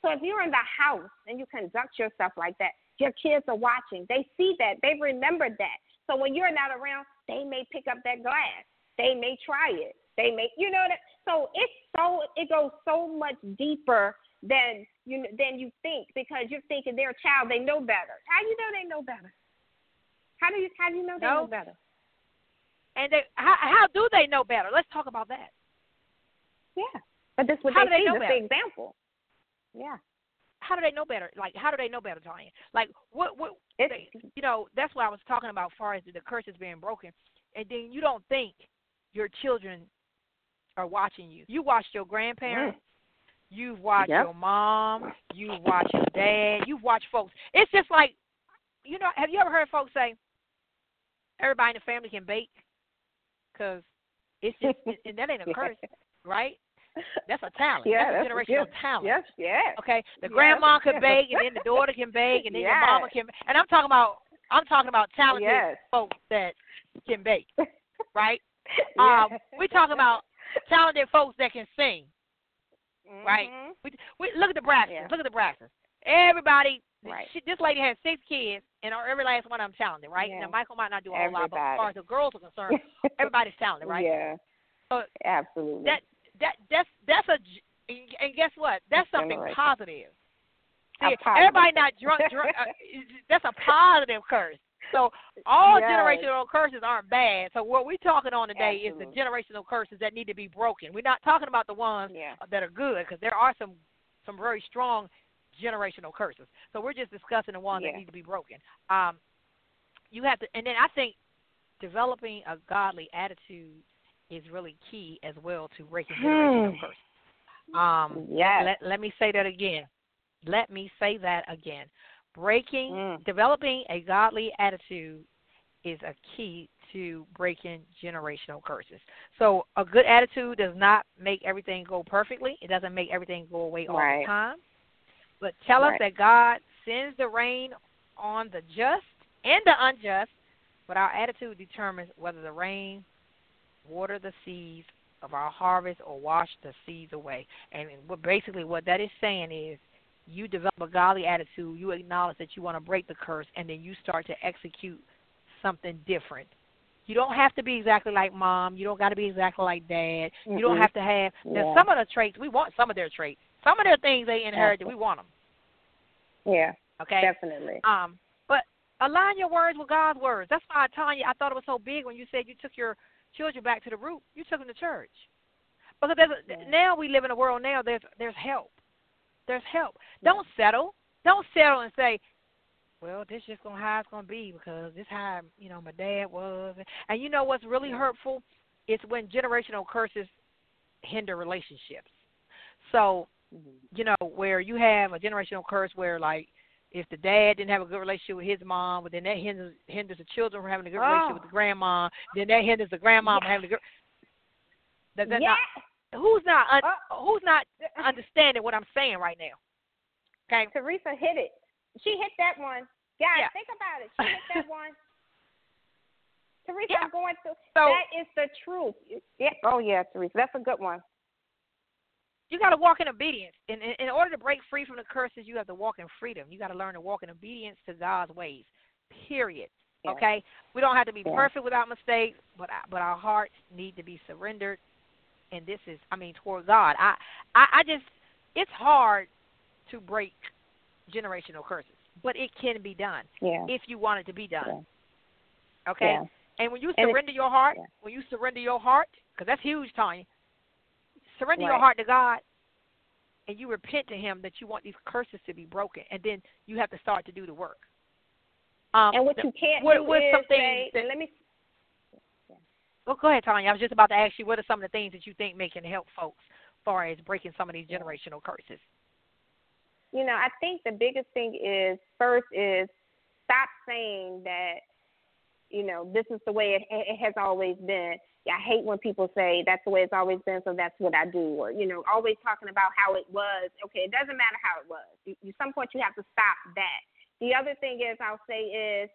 Speaker 1: So if you're in the house and you conduct yourself like that, your kids are watching. They see that. They remember that. So when you're not around, they may pick up that glass. They may try it. They may, that. So it goes so much deeper than you think, because you're thinking they're a child. They know better. How you know they know better? How do you know they know better?
Speaker 3: And how do they know better? Let's talk about that.
Speaker 1: Yeah, but this is what
Speaker 3: how
Speaker 1: they see.
Speaker 3: Know
Speaker 1: this
Speaker 3: better?
Speaker 1: The example. Yeah.
Speaker 3: How do they know better? Like, how do they know better, Tanya? Like, what that's what I was talking about as far as the curses being broken. And then you don't think your children are watching you. You watched your grandparents. You've watched your mom. You've watched your dad. You've watched folks. It's just like, have you ever heard folks say, everybody in the family can bake? Because it's just, and that ain't a curse, right? That's a talent.
Speaker 1: Yeah,
Speaker 3: that's a generational talent.
Speaker 1: Yes.
Speaker 3: Okay, the grandma can bake, and then the daughter can bake, and then your mama can. And I'm talking about talented folks that can bake, right? We're talking about talented folks that can sing, right? We look at the Braxtons.
Speaker 1: Yeah.
Speaker 3: Look at the Braxtons. Everybody.
Speaker 1: Right.
Speaker 3: This lady has 6 kids, and every last one of them talented, right?
Speaker 1: Yeah.
Speaker 3: Now, Michael might not do a whole lot, but as far as the girls are concerned, everybody's talented, right?
Speaker 1: Yeah.
Speaker 3: So
Speaker 1: absolutely.
Speaker 3: That's and guess what? That's something positive. See,
Speaker 1: positive.
Speaker 3: Everybody not drunk. That's a positive curse. So all generational curses aren't bad. So what we're talking on today is the generational curses that need to be broken. We're not talking about the ones that are good, because there are some very strong generational curses. So we're just discussing the ones that need to be broken. You have to, and then I think developing a godly attitude is really key as well to breaking generational curses. Let me say that again. Developing a godly attitude is a key to breaking generational curses. So a good attitude does not make everything go perfectly. It doesn't make everything go away all the time. But tell us that God sends the rain on the just and the unjust, but our attitude determines whether the rain water the seeds of our harvest or wash the seeds away. And basically what that is saying is, you develop a godly attitude, you acknowledge that you want to break the curse, and then you start to execute something different. You don't have to be exactly like mom. You don't got to be exactly like dad. You don't have to have some of the traits. We want some of their traits. Some of their things they inherited, we want them.
Speaker 1: Yeah.
Speaker 3: Okay.
Speaker 1: Definitely.
Speaker 3: But align your words with God's words. That's why, Tanya, I thought it was so big when you said you took your children back to the root. You took them to church. Because now we live in a world now. There's help. There's help. Don't settle. Don't settle and say, well, this just how it's gonna be, because this how my dad was. And you know what's really hurtful? It's when generational curses hinder relationships. So, where you have a generational curse where, like, if the dad didn't have a good relationship with his mom, but then that hinders the children from having a good relationship with the grandma, then that hinders the grandma from having a good. Who's not understanding what I'm saying right now? Okay.
Speaker 1: Teresa hit it. She hit that one. Guys, think about it. She hit that one. Teresa, I'm going through. That is the truth. Yeah. Oh, yeah, Teresa. That's a good one.
Speaker 3: You got to walk in obedience. In order to break free from the curses, you have to walk in freedom. You got to learn to walk in obedience to God's ways, period. Yeah. Okay? We don't have to be perfect without mistakes, but our hearts need to be surrendered. And this is, toward God. I just, it's hard to break generational curses, but it can be done if you want it to be done. Yeah. Okay? Yeah. And when you surrender your heart, because that's huge, Tanya, surrender your heart to God, and you repent to Him that you want these curses to be broken, and then you have to start to do the work.
Speaker 1: And what you can't do is say, let me...
Speaker 3: Well, go ahead, Tanya. I was just about to ask you, what are some of the things that you think can help folks as far as breaking some of these generational curses?
Speaker 1: I think the biggest thing is, first is stop saying that, this is the way it has always been. I hate when people say that's the way it's always been, so that's what I do. Or, always talking about how it was. Okay, it doesn't matter how it was. At some point you have to stop that. The other thing is I'll say is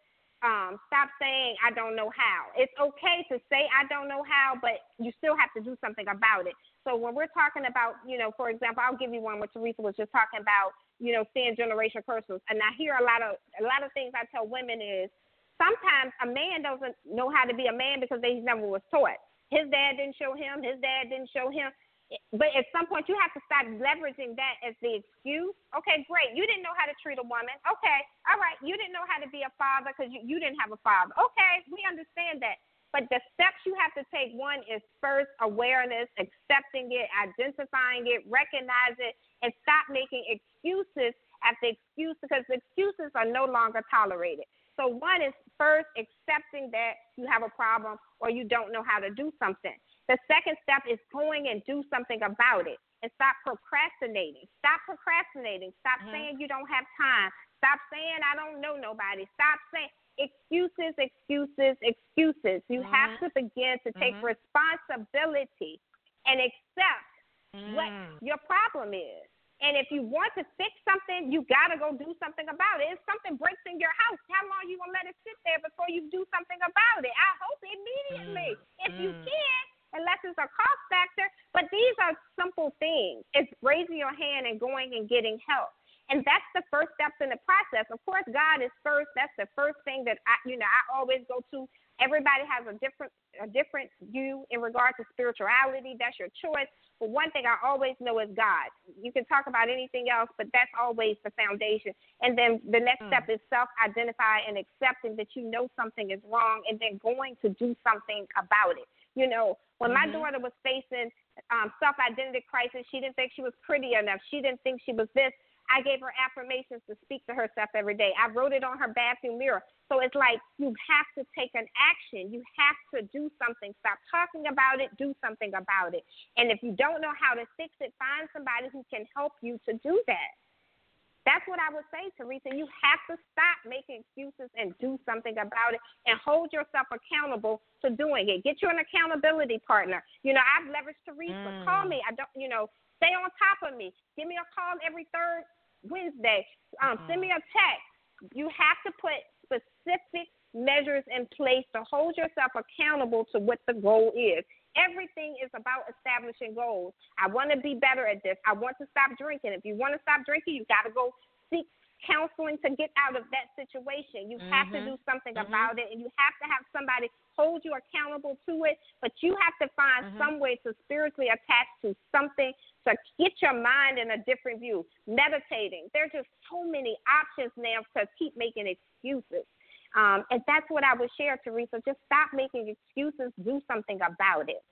Speaker 1: stop saying I don't know how. It's okay to say I don't know how, but you still have to do something about it. So when we're talking about, for example, I'll give you one where Teresa was just talking about, seeing generational curses. And I hear a lot of things I tell women is sometimes a man doesn't know how to be a man because he never was taught. His dad didn't show him. His dad didn't show him. But at some point, you have to start leveraging that as the excuse. Okay, great. You didn't know how to treat a woman. Okay, all right. You didn't know how to be a father because you didn't have a father. Okay, we understand that. But the steps you have to take, one is first awareness, accepting it, identifying it, recognize it, and stop making excuses after excuses because excuses are no longer tolerated. So one is first accepting that you have a problem or you don't know how to do something. The second step is going and do something about it and stop procrastinating. Stop procrastinating. Stop saying you don't have time. Stop saying I don't know nobody. Stop saying excuses, excuses, excuses. You have to begin to take responsibility and accept what your problem is. And if you want to fix something, you got to go do something about it. If something breaks in your house, how long are you going to let it sit there before you do something about it? I hope immediately. If you can, unless it's a cost factor. But these are simple things. It's raising your hand and going and getting help. And that's the first steps in the process. Of course, God is first. That's the first thing that I always go to. Everybody has a different view in regard to spirituality. That's your choice. But one thing I always know is God. You can talk about anything else, but that's always the foundation. And then the next step is self-identify and accepting that you know something is wrong and then going to do something about it. When my daughter was facing self-identity crisis, she didn't think she was pretty enough. She didn't think she was this. I gave her affirmations to speak to herself every day. I wrote it on her bathroom mirror. So it's like you have to take an action. You have to do something. Stop talking about it. Do something about it. And if you don't know how to fix it, find somebody who can help you to do that. That's what I would say, Teresa. You have to stop making excuses and do something about it and hold yourself accountable to doing it. Get you an accountability partner. I've leveraged Teresa. Call me. Stay on top of me. Give me a call every third Wednesday. Send me a text. You have to put specific measures in place to hold yourself accountable to what the goal is. Everything is about establishing goals. I want to be better at this. I want to stop drinking. If you want to stop drinking, you got to go seek counseling to get out of that situation. You have to do something about it, and you have to have somebody hold you accountable to it, but you have to find some way to spiritually attach to something to get your mind in a different view. Meditating. There are just so many options now to keep making excuses. And that's what I would share, Teresa. Just stop making excuses. Do something about it.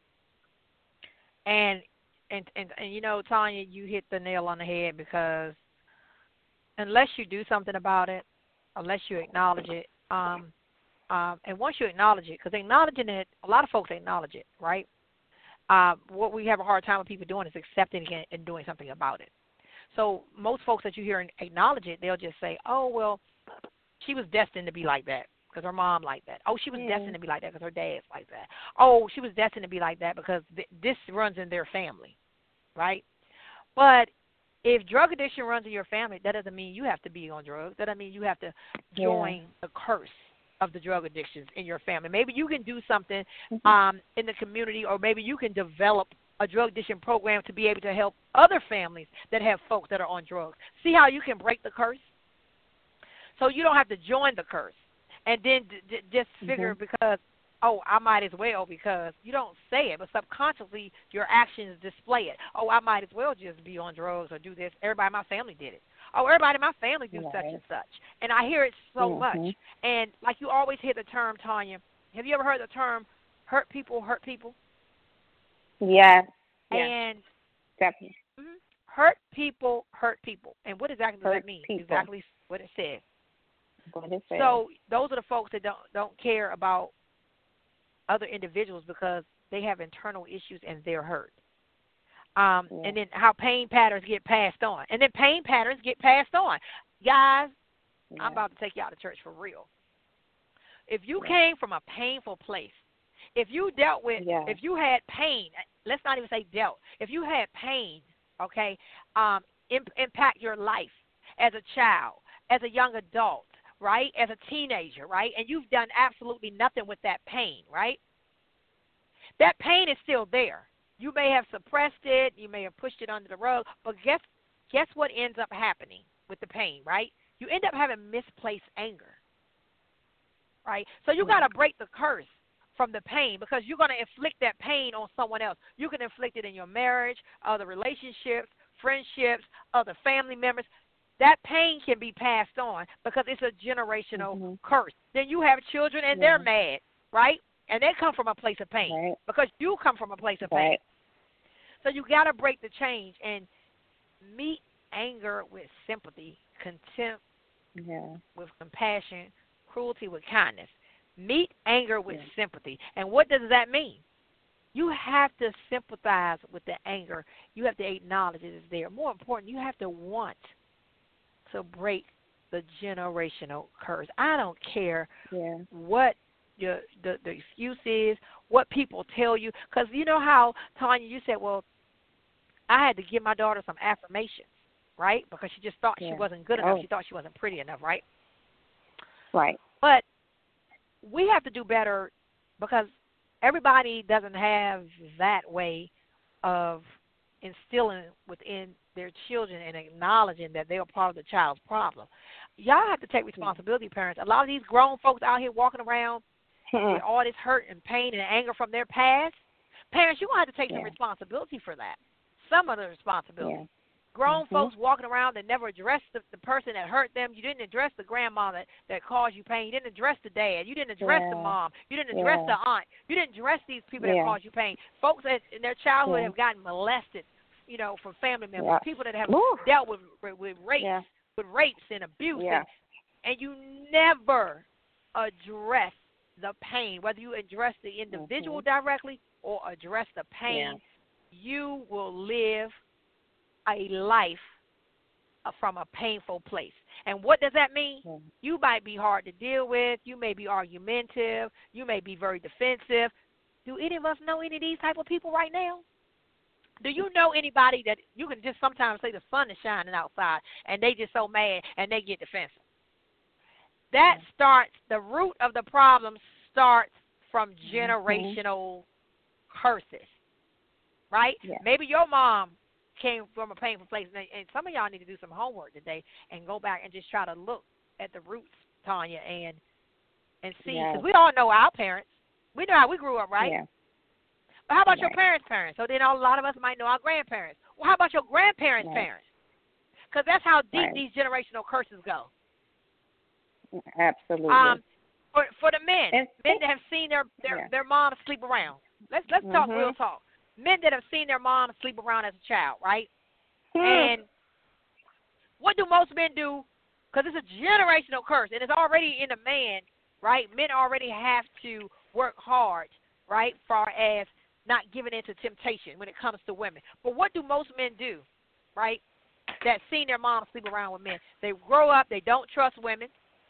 Speaker 3: And Tanya, you hit the nail on the head because unless you do something about it, unless you acknowledge it, and once you acknowledge it, because acknowledging it, a lot of folks acknowledge it, right? What we have a hard time with people doing is accepting it and doing something about it. So most folks that you hear acknowledge it, they'll just say, oh, well, she was destined to be like that because her mom like that. Oh, she was destined to be like that because her dad's like that. Oh, she was destined to be like that because this runs in their family, right? But if drug addiction runs in your family, that doesn't mean you have to be on drugs. That doesn't mean you have to join the curse of the drug addictions in your family. Maybe you can do something in the community, or maybe you can develop a drug addiction program to be able to help other families that have folks that are on drugs. See how you can break the curse? So you don't have to join the curse and then just figure because, oh, I might as well, because you don't say it, but subconsciously your actions display it. Oh, I might as well just be on drugs or do this. Everybody in my family did it. Oh, everybody in my family do such and such. And I hear it so much. And like you always hear the term, Tanya, have you ever heard the term hurt people hurt people?
Speaker 1: Yes.
Speaker 3: And
Speaker 1: definitely.
Speaker 3: Hurt people hurt people. And what exactly does that mean?
Speaker 1: People.
Speaker 3: Exactly what it says.
Speaker 1: So
Speaker 3: those are the folks that don't care about other individuals because they have internal issues and they're hurt. And then how pain patterns get passed on. And then pain patterns get passed on. Guys, I'm about to take you out of church for real. If you came from a painful place, if you dealt with, if you had pain, let's not even say dealt, if you had pain, okay, impact your life as a child, as a young adult, right, as a teenager, right, and you've done absolutely nothing with that pain, right? That pain is still there. You may have suppressed it, you may have pushed it under the rug, but guess what ends up happening with the pain, right? You end up having misplaced anger, right? So you got to break the curse from the pain, because you're going to inflict that pain on someone else. You can inflict it in your marriage, other relationships, friendships, other family members. That pain can be passed on because it's a generational curse. Then you have children and they're mad, right? And they come from a place of pain because you come from a place of pain. So you got to break the change and meet anger with sympathy, contempt with compassion, cruelty with kindness. Meet anger with sympathy. And what does that mean? You have to sympathize with the anger. You have to acknowledge it is there. More important, you have to want to break the generational curse. I don't care what the excuse is, what people tell you. Because you know how, Tanya, you said, well, I had to give my daughter some affirmations, right? Because she just thought she wasn't good enough. She thought she wasn't pretty enough, right?
Speaker 1: Right.
Speaker 3: But we have to do better because everybody doesn't have that way of instilling within their children and acknowledging that they are part of the child's problem. Y'all have to take responsibility, parents. A lot of these grown folks out here walking around with all this hurt and pain and anger from their past, parents, you're going to have to take some responsibility for that, some of the responsibility. Grown folks walking around that never addressed the person that hurt them. You didn't address the grandma that caused you pain. You didn't address the dad. You didn't address the mom. You didn't address the aunt. You didn't address these people that caused you pain. Folks that in their childhood have gotten molested, you know, from family members. People that have dealt with rapes, with rapes and abuse. And you never address the pain, whether you address the individual directly or address the pain. You will live a life from a painful place. And what does that mean? You might be hard to deal with. You may be argumentative. You may be very defensive. Do any of us know any of these type of people right now? Do you know anybody that you can just sometimes say the sun is shining outside and they just so mad and they get defensive? That starts, the root of the problem starts from generational curses, right? Maybe your mom came from a painful place, and some of y'all need to do some homework today and go back and just try to look at the roots, Tanya, and see. Because we all know our parents. We know how we grew up, right? But how about your parents' parents? So then a lot of us might know our grandparents. Well, how about your grandparents' parents? Because that's how deep these generational curses go.
Speaker 1: Absolutely.
Speaker 3: For the men that have seen their moms sleep around. Let's talk real talk. Men that have seen their moms sleep around as a child, right? And what do most men do? Because it's a generational curse, and it's already in a man, right? Men already have to work hard, right, far as not giving in to temptation when it comes to women. But what do most men do, right, that seen their moms sleep around with men? They grow up, they don't trust women.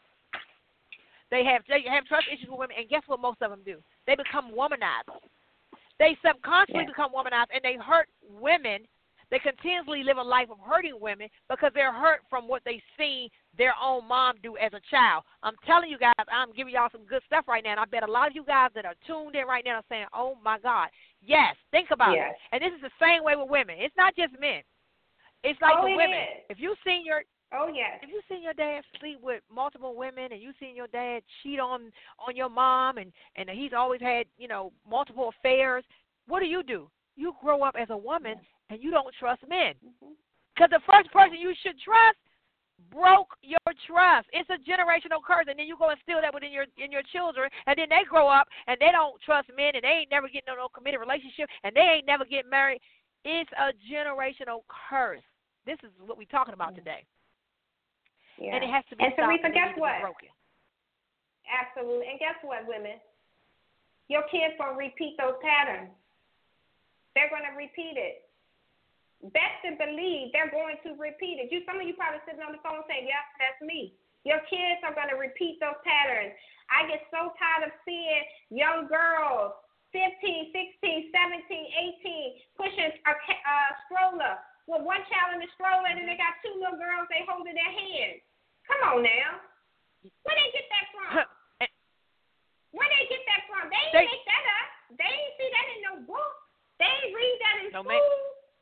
Speaker 3: They have trust issues with women, and guess what most of them do? They become womanizers. They subconsciously become womanized, and they hurt women. They continuously live a life of hurting women because they're hurt from what they see their own mom do as a child. I'm telling you guys, I'm giving y'all some good stuff right now, and I bet a lot of you guys that are tuned in right now are saying, oh, my God. Yes, think about it. And this is the same way with women. It's not just men. It's like with women. If you've seen your if you seen your dad sleep with multiple women and you seen your dad cheat on your mom and he's always had, you know, multiple affairs, what do? You grow up as a woman and you don't trust men. Because the first person you should trust broke your trust. It's a generational curse, and then you go and steal that within your children, and then they grow up and they don't trust men, and they ain't never getting no committed relationship, and they ain't never getting married. It's a generational curse. This is what we're talking about today. And it has to be
Speaker 1: stopped. And Teresa, guess what?
Speaker 3: Absolutely.
Speaker 1: And guess what, women? Your kids going to repeat those patterns. They're going to repeat it. Bet to believe they're going to repeat it. Some of you probably sitting on the phone saying, yep, that's me. Your kids are going to repeat those patterns. I get so tired of seeing young girls, 15, 16, 17, 18, pushing a stroller with one child in the stroller, and then they got two little girls they hold in their hands. Come on now. Where they get that from? Where they get that from? They ain't make that up. They ain't see that in no book. They ain't read that in school.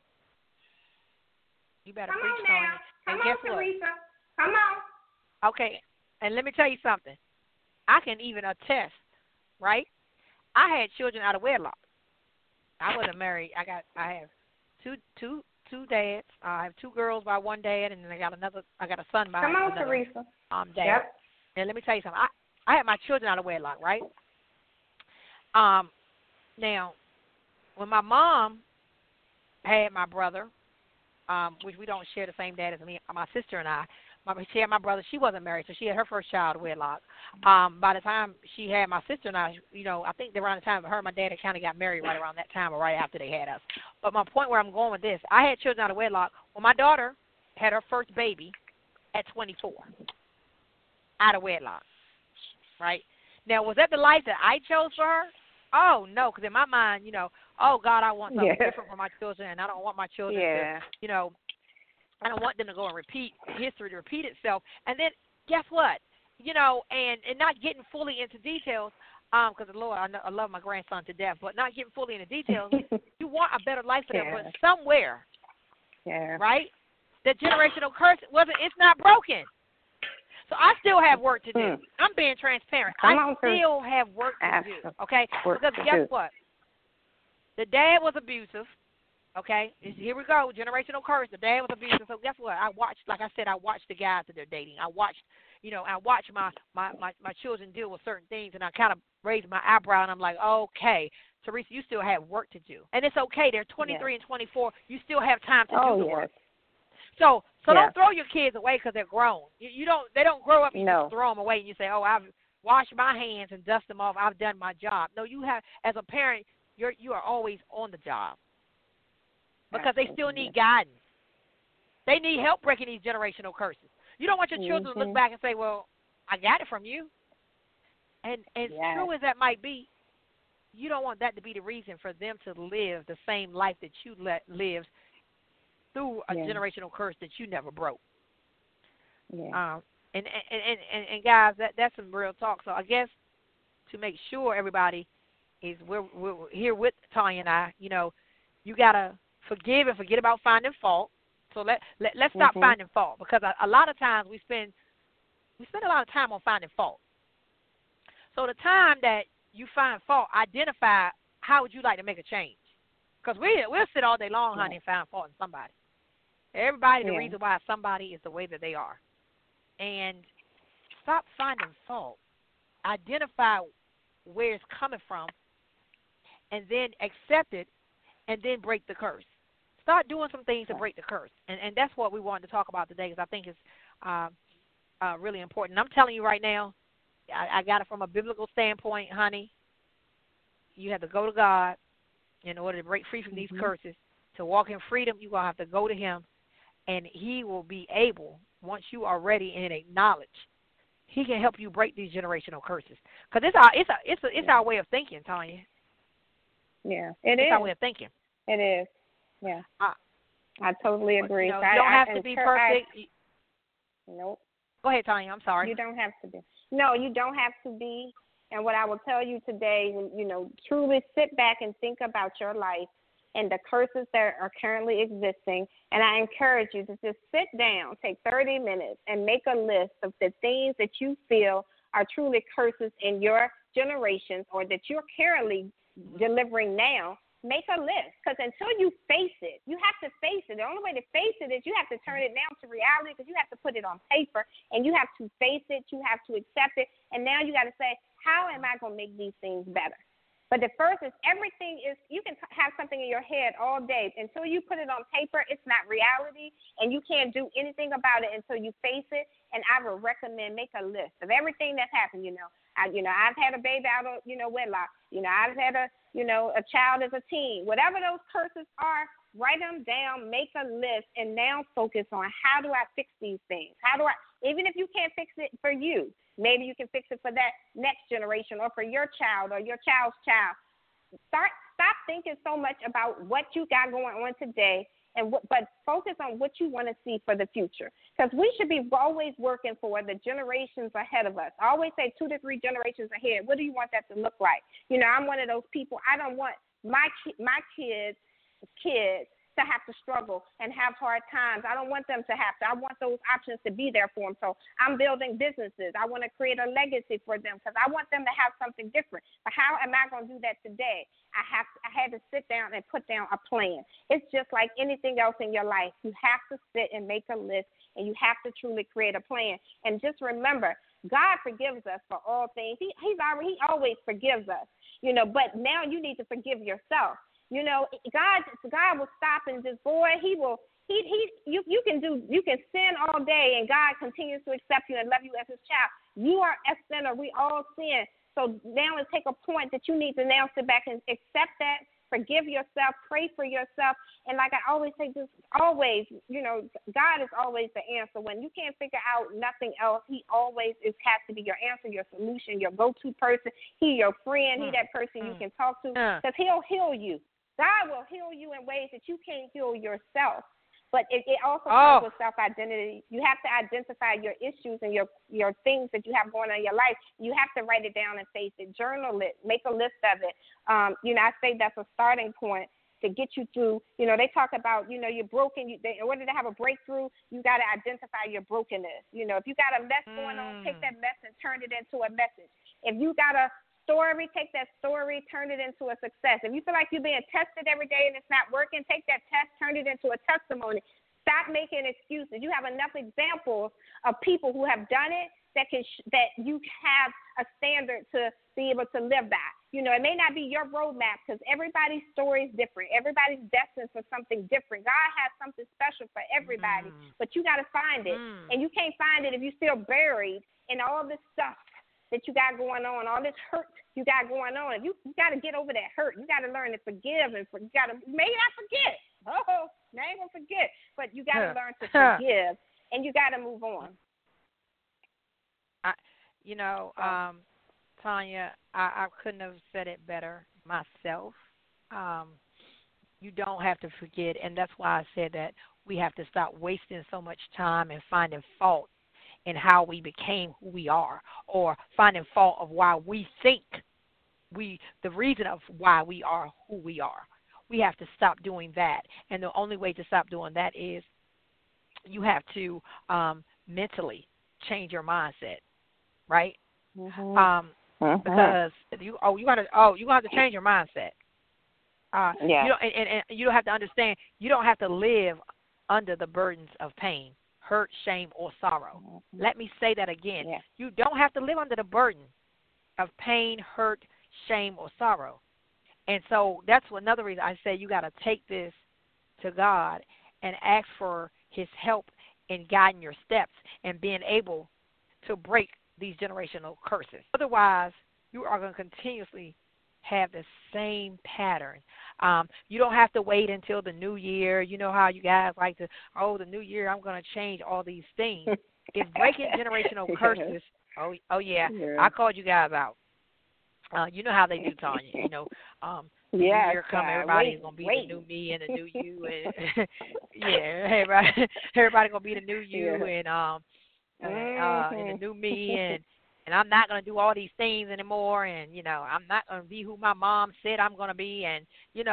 Speaker 3: You better
Speaker 1: Come
Speaker 3: preach,
Speaker 1: on now. Come on, Teresa. Come on.
Speaker 3: Okay, and let me tell you something. I can even attest, right? I had children out of wedlock. I wasn't married. I have two dads. I have 2 girls by one dad, and then I got a son by another
Speaker 1: Teresa.
Speaker 3: Dad.
Speaker 1: Yep.
Speaker 3: And let me tell you something. I had my children out of wedlock, right? Now, when my mom had my brother, which we don't share the same dad as me, my sister and I. She had my brother. She wasn't married, so she had her first child out of wedlock. By the time she had my sister and I, I think around the time her and my dad had kind of got married right around that time or right after they had us. But my point where I'm going with this, I had children out of wedlock. Well, my daughter had her first baby at 24 out of wedlock, right? Now, was that the life that I chose for her? Oh, no, because in my mind, oh, God, I want something different for my children, and I don't want my children to, I don't want them to go and repeat history to repeat itself. And then guess what? And not getting fully into details, because Lord, I love my grandson to death, but not getting fully into details. You want a better life for them, but somewhere, right? The generational curse it's not broken. So I still have work to do. I'm being transparent. I still have work to do. Okay? Because guess what? The dad was abusive. Okay, here we go, generational curse. The dad was abusive. So guess what? I watched the guys that they're dating. I watched my children deal with certain things, and I kind of raised my eyebrow, and I'm like, okay, Teresa, you still have work to do, and it's okay. They're 23 and 24. You still have time to do the work. So don't throw your kids away because they're grown. They don't grow up and you just throw them away and you say, oh, I've washed my hands and dust them off. I've done my job. No, you have, as a parent, you are always on the job. Because they still need guidance. They need help breaking these generational curses. You don't want your children to look back and say, well, I got it from you. And as true as that might be, you don't want that to be the reason for them to live the same life that you lived through a generational curse that you never broke. Yeah. And guys, that's some real talk. So I guess to make sure everybody is we're here with Tanya and I, you got to forgive and forget about finding fault. So let's stop finding fault, because a lot of times we spend a lot of time on finding fault. So the time that you find fault, identify how would you like to make a change. Because we'll sit all day long, honey, and find fault in somebody. Everybody, the reason why somebody is the way that they are. And stop finding fault. Identify where it's coming from, and then accept it, and then break the curse. Start doing some things to break the curse. And that's what we wanted to talk about today, because I think it's really important. And I'm telling you right now, I got it from a biblical standpoint, honey. You have to go to God in order to break free from these curses. To walk in freedom, you're going to have to go to him, and he will be able, once you are ready and acknowledge, he can help you break these generational curses. Because it's our way of thinking, Tanya.
Speaker 1: Yeah,
Speaker 3: it's our way of thinking.
Speaker 1: It is. Yeah. I totally agree.
Speaker 3: You don't have to be perfect.
Speaker 1: Nope.
Speaker 3: Go ahead, Tanya. I'm sorry.
Speaker 1: You don't have to be. No, you don't have to be. And what I will tell you today, truly sit back and think about your life and the curses that are currently existing. And I encourage you to just sit down, take 30 minutes, and make a list of the things that you feel are truly curses in your generations or that you're currently delivering now. Make a list, because until you face it, you have to face it. The only way to face it is you have to turn it down to reality, because you have to put it on paper, and you have to face it. You have to accept it. And now you got to say, how am I going to make these things better? But the first is you can have something in your head all day. Until you put it on paper, it's not reality, and you can't do anything about it until you face it. And I would recommend make a list of everything that's happened. I've had a baby out of, wedlock. I've had a child as a teen. Whatever those curses are, write them down, make a list, and now focus on how do I fix these things? Even if you can't fix it for you, maybe you can fix it for that next generation or for your child or your child's child. Stop thinking so much about what you got going on today but focus on what you want to see for the future. Because we should be always working for the generations ahead of us. I always say 2 to 3 generations ahead. What do you want that to look like? I'm one of those people. I don't want my kids to have to struggle and have hard times. I don't want them to have to. I want those options to be there for them. So I'm building businesses. I want to create a legacy for them because I want them to have something different. But how am I going to do that today? I had to sit down and put down a plan. It's just like anything else in your life. You have to sit and make a list, and you have to truly create a plan. And just remember, God forgives us for all things. He always forgives us, but now you need to forgive yourself. God will stop and just, you can sin all day and God continues to accept you and love you as his child. You are a sinner. We all sin. So now let's take a point that you need to now sit back and accept that, forgive yourself, pray for yourself. And like I always say, just always, God is always the answer. When you can't figure out nothing else, he always has to be your answer, your solution, your go-to person. He your friend. He that person you can talk to because he'll heal you. God will heal you in ways that you can't heal yourself. But it also comes with self-identity. You have to identify your issues and your things that you have going on in your life. You have to write it down and face it. Journal it. Make a list of it. I say that's a starting point to get you through. They talk about, you're broken. In order to have a breakthrough, you got to identify your brokenness. If you got a mess going on, take that mess and turn it into a message. If you got a story, take that story, turn it into a success. If you feel like you're being tested every day and it's not working, take that test, turn it into a testimony. Stop making excuses. You have enough examples of people who have done it that you have a standard to be able to live by. It may not be your roadmap because everybody's story is different. Everybody's destined for something different. God has something special for everybody, but you got to find it. And you can't find it if you're still buried in all this stuff that you got going on, all this hurt you got going on. You got to get over that hurt. You got to learn to forgive and maybe not forget. I ain't going to forget. But you got to learn to forgive, and you got to move on.
Speaker 3: Tanya, I couldn't have said it better myself. You don't have to forget, and that's why I said that we have to stop wasting so much time and finding fault in how we became who we are, or finding fault of why we think the reason of why we are who we are. We have to stop doing that. And the only way to stop doing that is you have to mentally change your mindset, right? Because you got to change your mindset. And you don't have to understand, you don't have to live under the burdens of pain, hurt, shame, or sorrow. Let me say that again. Yeah. You don't have to live under the burden of pain, hurt, shame, or sorrow. And so that's another reason I say you got to take this to God and ask for his help in guiding your steps and being able to break these generational curses. Otherwise, you are going to continuously have the same pattern. You don't have to wait until the new year. You know how you guys like to, the new year, I'm going to change all these things. It's breaking generational curses. Oh yeah. I called you guys out. You know how they do, Tanya. New year come, everybody's going to be the new me and the new you. And everybody going to be the new you and the new me and I'm not going to do all these things anymore, and, I'm not going to be who my mom said I'm going to be, and,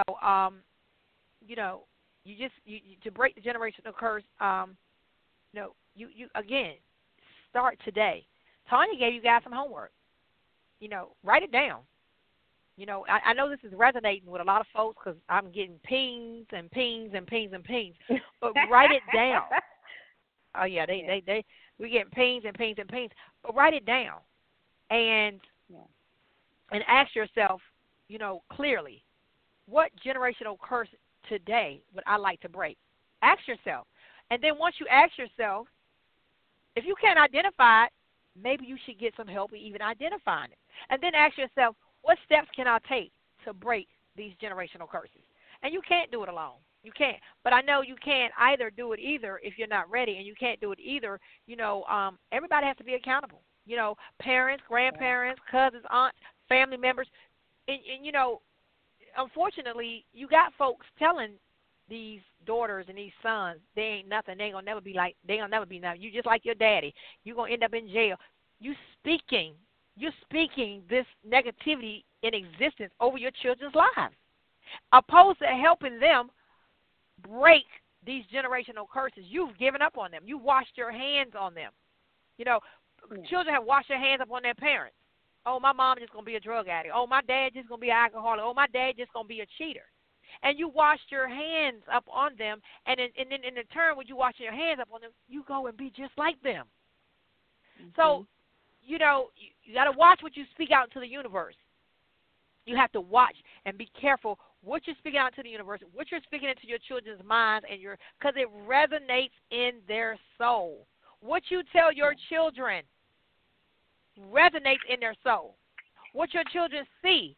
Speaker 3: to break the generational curse, you again, start today. Tanya gave you guys some homework. Write it down. I know this is resonating with a lot of folks because I'm getting pings and pings and pings and pings, but write it down. Oh, yeah, we get pings and pings and pings, but write it down and ask yourself, clearly, what generational curse today would I like to break? Ask yourself. And then once you ask yourself, if you can't identify it, maybe you should get some help in even identifying it. And then ask yourself, what steps can I take to break these generational curses? And you can't do it alone. You can't. But I know you can't either do it either if you're not ready, and you can't do it either. Everybody has to be accountable. Parents, grandparents, cousins, aunts, family members. And unfortunately, you got folks telling these daughters and these sons, they ain't nothing. They ain't gonna never be nothing. You just like your daddy. You're gonna end up in jail. You're speaking this negativity in existence over your children's lives, opposed to helping them break these generational curses. You've given up on them. You washed your hands on them. Children have washed their hands up on their parents. Oh, my mom just going to be a drug addict. Oh, my dad just going to be an alcoholic. Oh, my dad just going to be a cheater. And you washed your hands up on them, and then in turn, when you wash your hands up on them, you go and be just like them. Mm-hmm. So, you got to watch what you speak out into the universe. You have to watch and be careful what you're speaking out into the universe, what you're speaking into your children's minds, because it resonates in their soul. What you tell your children resonates in their soul. What your children see,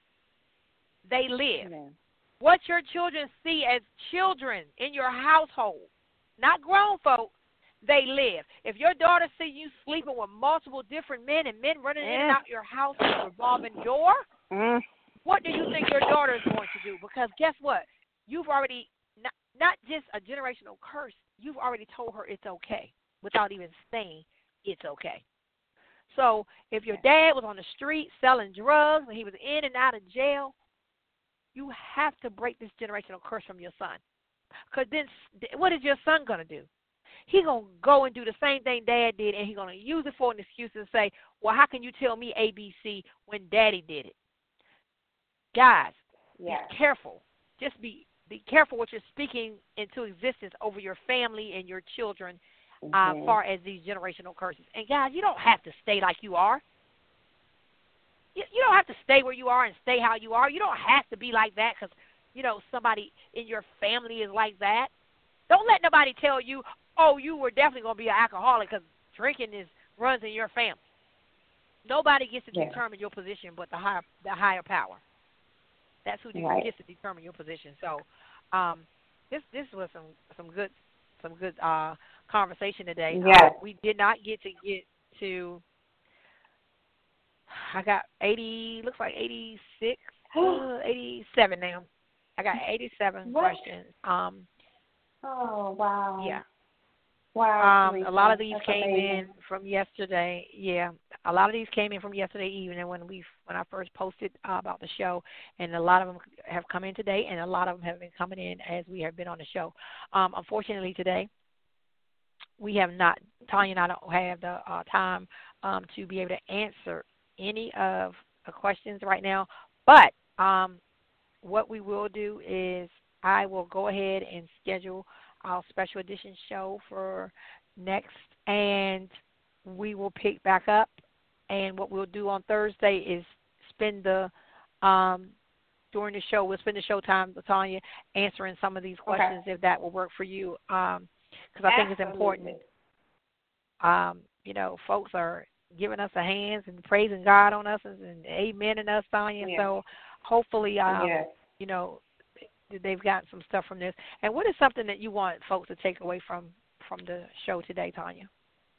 Speaker 3: they live. Amen. What your children see as children in your household, not grown folk, they live. If your daughter see you sleeping with multiple different men and men running in and out your house with a revolving door, what do you think your daughter is going to do? Because guess what? You've already, not just a generational curse, you've already told her it's okay without even saying it's okay. So if your dad was on the street selling drugs and he was in and out of jail, you have to break this generational curse from your son. Because then what is your son going to do? He's going to go and do the same thing Dad did, and he's going to use it for an excuse and say, well, how can you tell me ABC when Daddy did it? Guys, be careful. Just be careful what you're speaking into existence over your family and your children as far as these generational curses. And, guys, you don't have to stay like you are. You don't have to stay where you are and stay how you are. You don't have to be like that because, somebody in your family is like that. Don't let nobody tell you, oh, you were definitely going to be an alcoholic because drinking runs in your family. Nobody gets to determine your position but the higher power. That's who gets to determine your position. So, this was some good conversation today.
Speaker 4: Yes.
Speaker 3: We did not get to. I got 80. Looks like 86, 87 now. I got 87 questions.
Speaker 4: Oh wow.
Speaker 3: Yeah.
Speaker 4: Wow.
Speaker 3: A lot of these came in from yesterday. Yeah, a lot of these came in from yesterday evening when I first posted about the show, and a lot of them have come in today, and a lot of them have been coming in as we have been on the show. Unfortunately, today we have not. Tanya and I don't have the time to be able to answer any of the questions right now. But what we will do is I will go ahead and schedule our special edition show for next, and we will pick back up. And what we'll do on Thursday is spend during the show, we'll spend the show time with Tanya answering some of these questions if that will work for you. Because I think it's important. Folks are giving us a hands and praising God on us and amening us, Tanya. Yeah. So hopefully, they've got some stuff from this. And what is something that you want folks to take away from the show today, Tanya?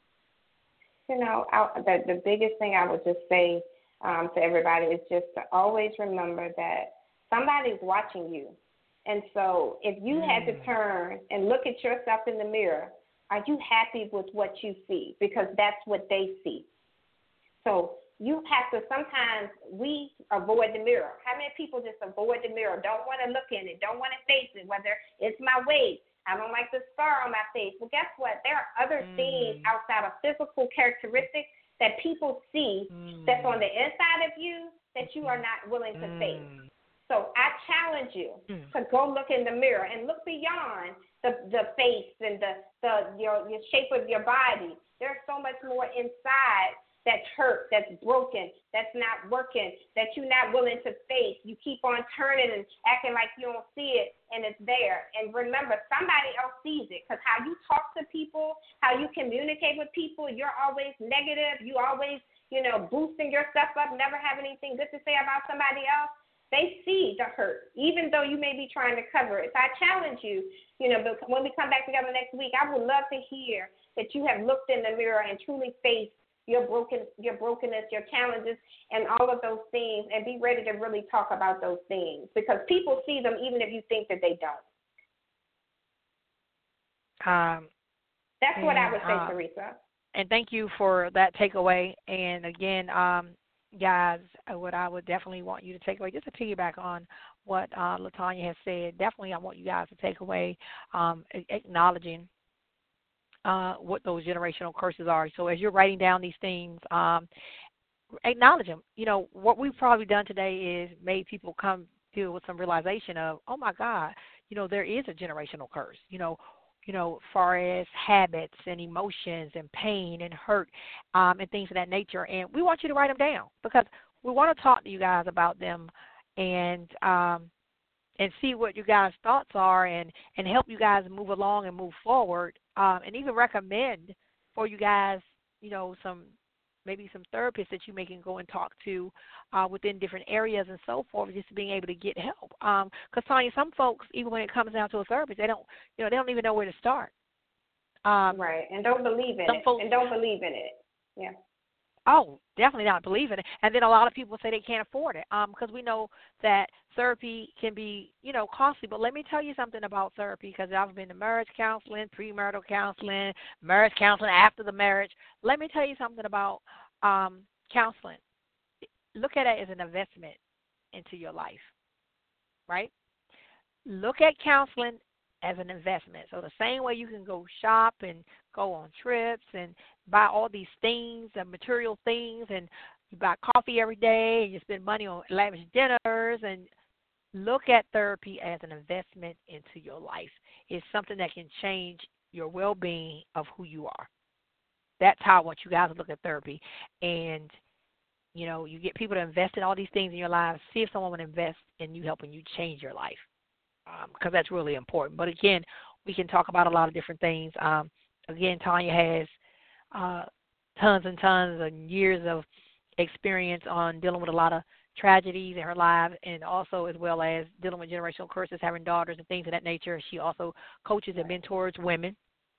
Speaker 4: The biggest thing I would just say to everybody is just to always remember that somebody's watching you. And so if you had to turn and look at yourself in the mirror, are you happy with what you see? Because that's what they see. So you have to, sometimes we avoid the mirror. How many people just avoid the mirror, don't want to look in it, don't want to face it, whether it's my weight, I don't like the scar on my face. Well, guess what? There are other things outside of physical characteristics that people see that's on the inside of you that you are not willing to face. So I challenge you to go look in the mirror and look beyond the face and your shape of your body. There's so much more inside that's hurt, that's broken, that's not working, that you're not willing to face. You keep on turning and acting like you don't see it, and it's there. And remember, somebody else sees it, because how you talk to people, how you communicate with people, you're always negative. You always, boosting yourself up, never have anything good to say about somebody else. They see the hurt, even though you may be trying to cover it. So I challenge you, but when we come back together next week, I would love to hear that you have looked in the mirror and truly faced your brokenness, your challenges, and all of those things, and be ready to really talk about those things, because people see them even if you think that they don't. That's what I would say, Teresa.
Speaker 3: And thank you for that takeaway. And again, guys, what I would definitely want you to take away, just to piggyback on what LaTanya has said, definitely I want you guys to take away acknowledging what those generational curses are. So as you're writing down these things, acknowledge them. You know, what we've probably done today is made people come deal with some realization of, oh my God, you know, there is a generational curse. You know, far as habits and emotions and pain and hurt and things of that nature. And we want you to write them down because we want to talk to you guys about them and see what you guys' thoughts are and help you guys move along and move forward and even recommend for you guys, you know, maybe some therapists that you may can go and talk to within different areas and so forth, just being able to get help. Because Tanya, some folks, even when it comes down to a therapist, they don't even know where to start.
Speaker 4: Right, and don't believe in it. Yeah.
Speaker 3: Oh, definitely not believing it. And then a lot of people say they can't afford it because we know that therapy can be, you know, costly. But let me tell you something about therapy because I've been to marriage counseling, premarital counseling, marriage counseling after the marriage. Let me tell you something about counseling. Look at it as an investment into your life, right? Look at counseling as an investment. So the same way you can go shop and go on trips and buy all these things and material things and you buy coffee every day and you spend money on lavish dinners, and look at therapy as an investment into your life. It's something that can change your well-being of who you are. That's how I want you guys to look at therapy. And, you know, you get people to invest in all these things in your lives. See if someone would invest in you helping you change your life. Because that's really important. But again, we can talk about a lot of different things. Again, Tanya has tons and tons and years of experience on dealing with a lot of tragedies in her life, and also as well as dealing with generational curses, having daughters and things of that nature. She also coaches and mentors women,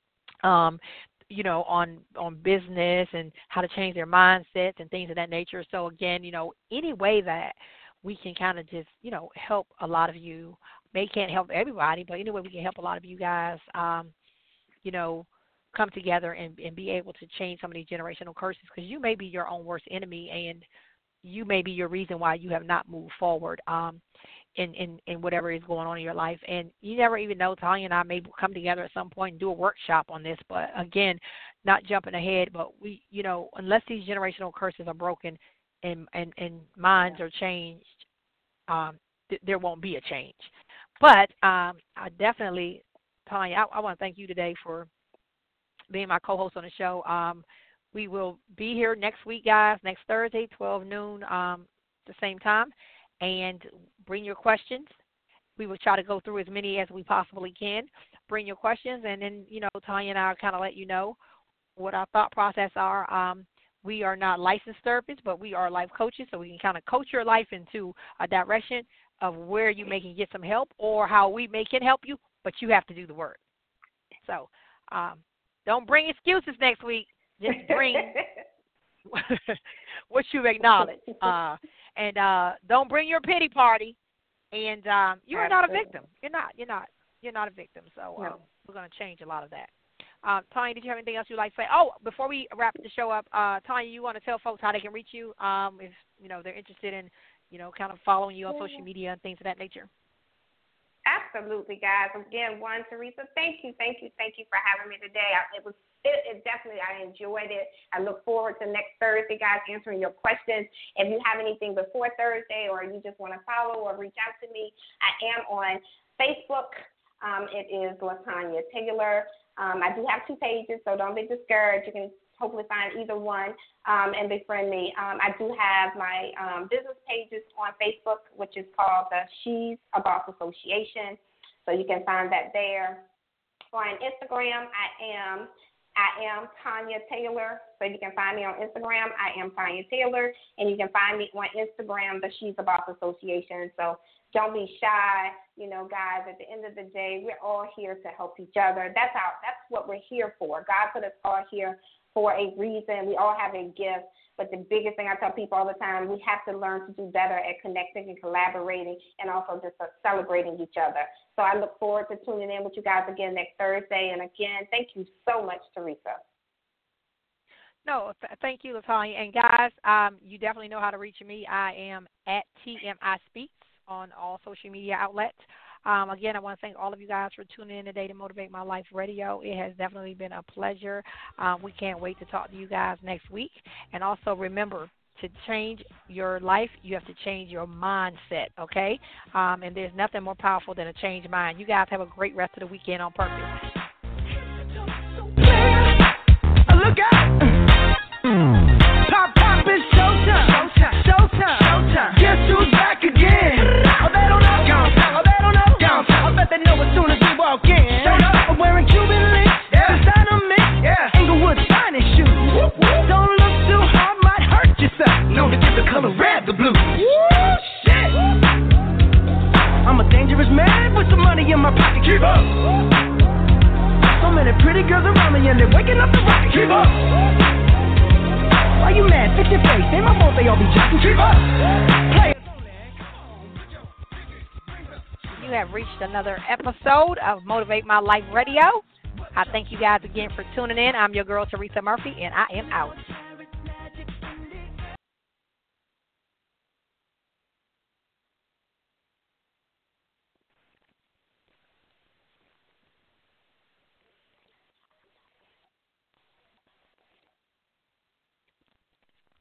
Speaker 3: you know, on business and how to change their mindsets and things of that nature. So again, you know, any way that we can kind of just, you know, help a lot of you. Can't help everybody, but anyway, we can help a lot of you guys, you know, come together and be able to change some of these generational curses, because you may be your own worst enemy and you may be your reason why you have not moved forward in whatever is going on in your life. And you never even know, Tanya and I may come together at some point and do a workshop on this, but again, not jumping ahead, but we, you know, unless these generational curses are broken and minds are changed, there won't be a change. But I definitely, Tanya, I want to thank you today for being my co-host on the show. We will be here next week, guys, next Thursday, 12 noon, the same time, and bring your questions. We will try to go through as many as we possibly can. Bring your questions, and then, you know, Tanya and I will kind of let you know what our thought process are. We are not licensed therapists, but we are life coaches, so we can kind of coach your life into a direction of where you may can get some help or how we can help you, but you have to do the work. So don't bring excuses next week. Just bring what you acknowledge. And don't bring your pity party. And you are not a victim. You're not a victim. So we're going to change a lot of that. Tanya, did you have anything else you'd like to say? Oh, before we wrap the show up, Tanya, you want to tell folks how they can reach you if, you know, they're interested in, you know, kind of following you on social media and things of that nature?
Speaker 4: Absolutely, guys. Again, Teresa, thank you for having me today. It definitely, I enjoyed it. I look forward to next Thursday, guys, answering your questions. If you have anything before Thursday or you just want to follow or reach out to me, I am on Facebook. It is LaTanya Taylor. I do have 2 pages, so don't be discouraged. You can hopefully find either one and befriend me. I do have my business pages on Facebook, which is called the She's a Boss Association, so you can find that there. On Instagram, I am Tanya Taylor, so you can find me on Instagram. I am Tanya Taylor, and you can find me on Instagram, the She's a Boss Association. So Don't be shy. You know, guys, at the end of the day, we're all here to help each other. That's what we're here for. God put us all here for a reason. We all have a gift. But the biggest thing I tell people all the time, we have to learn to do better at connecting and collaborating and also just celebrating each other. So I look forward to tuning in with you guys again next Thursday. And again, thank you so much, Teresa.
Speaker 3: No, thank you, Latanya. And guys, you definitely know how to reach me. I am at TMI Speaks on all social media outlets. Again, I want to thank all of you guys for tuning in today to Motivate My Life Radio. It has definitely been a pleasure. We can't wait to talk to you guys next week. And also remember, to change your life, you have to change your mindset, okay? And there's nothing more powerful than a changed mind. You guys have a great rest of the weekend on purpose.
Speaker 5: Look out! Pop, it's showtime. Showtime. Guess who's back again? Oh, they don't know. Oh, they don't know. I bet they know as soon as we walk in. I'm wearing Cuban links, designer mix, Inglewood's finest shoes. Don't look too hard, might hurt yourself. Known to give the color red the blue. Woo, shit. I'm a dangerous man with some money in my pocket. Keep up. So many pretty girls around me and they're waking up the rocket. Keep up. Why you mad? Fix your face. Ain't my fault they all be jocking. Keep up. Play it.
Speaker 3: You have reached another episode of Motivate My Life Radio. I thank you guys again for tuning in. I'm your girl, Teresa Murphy, and I am out.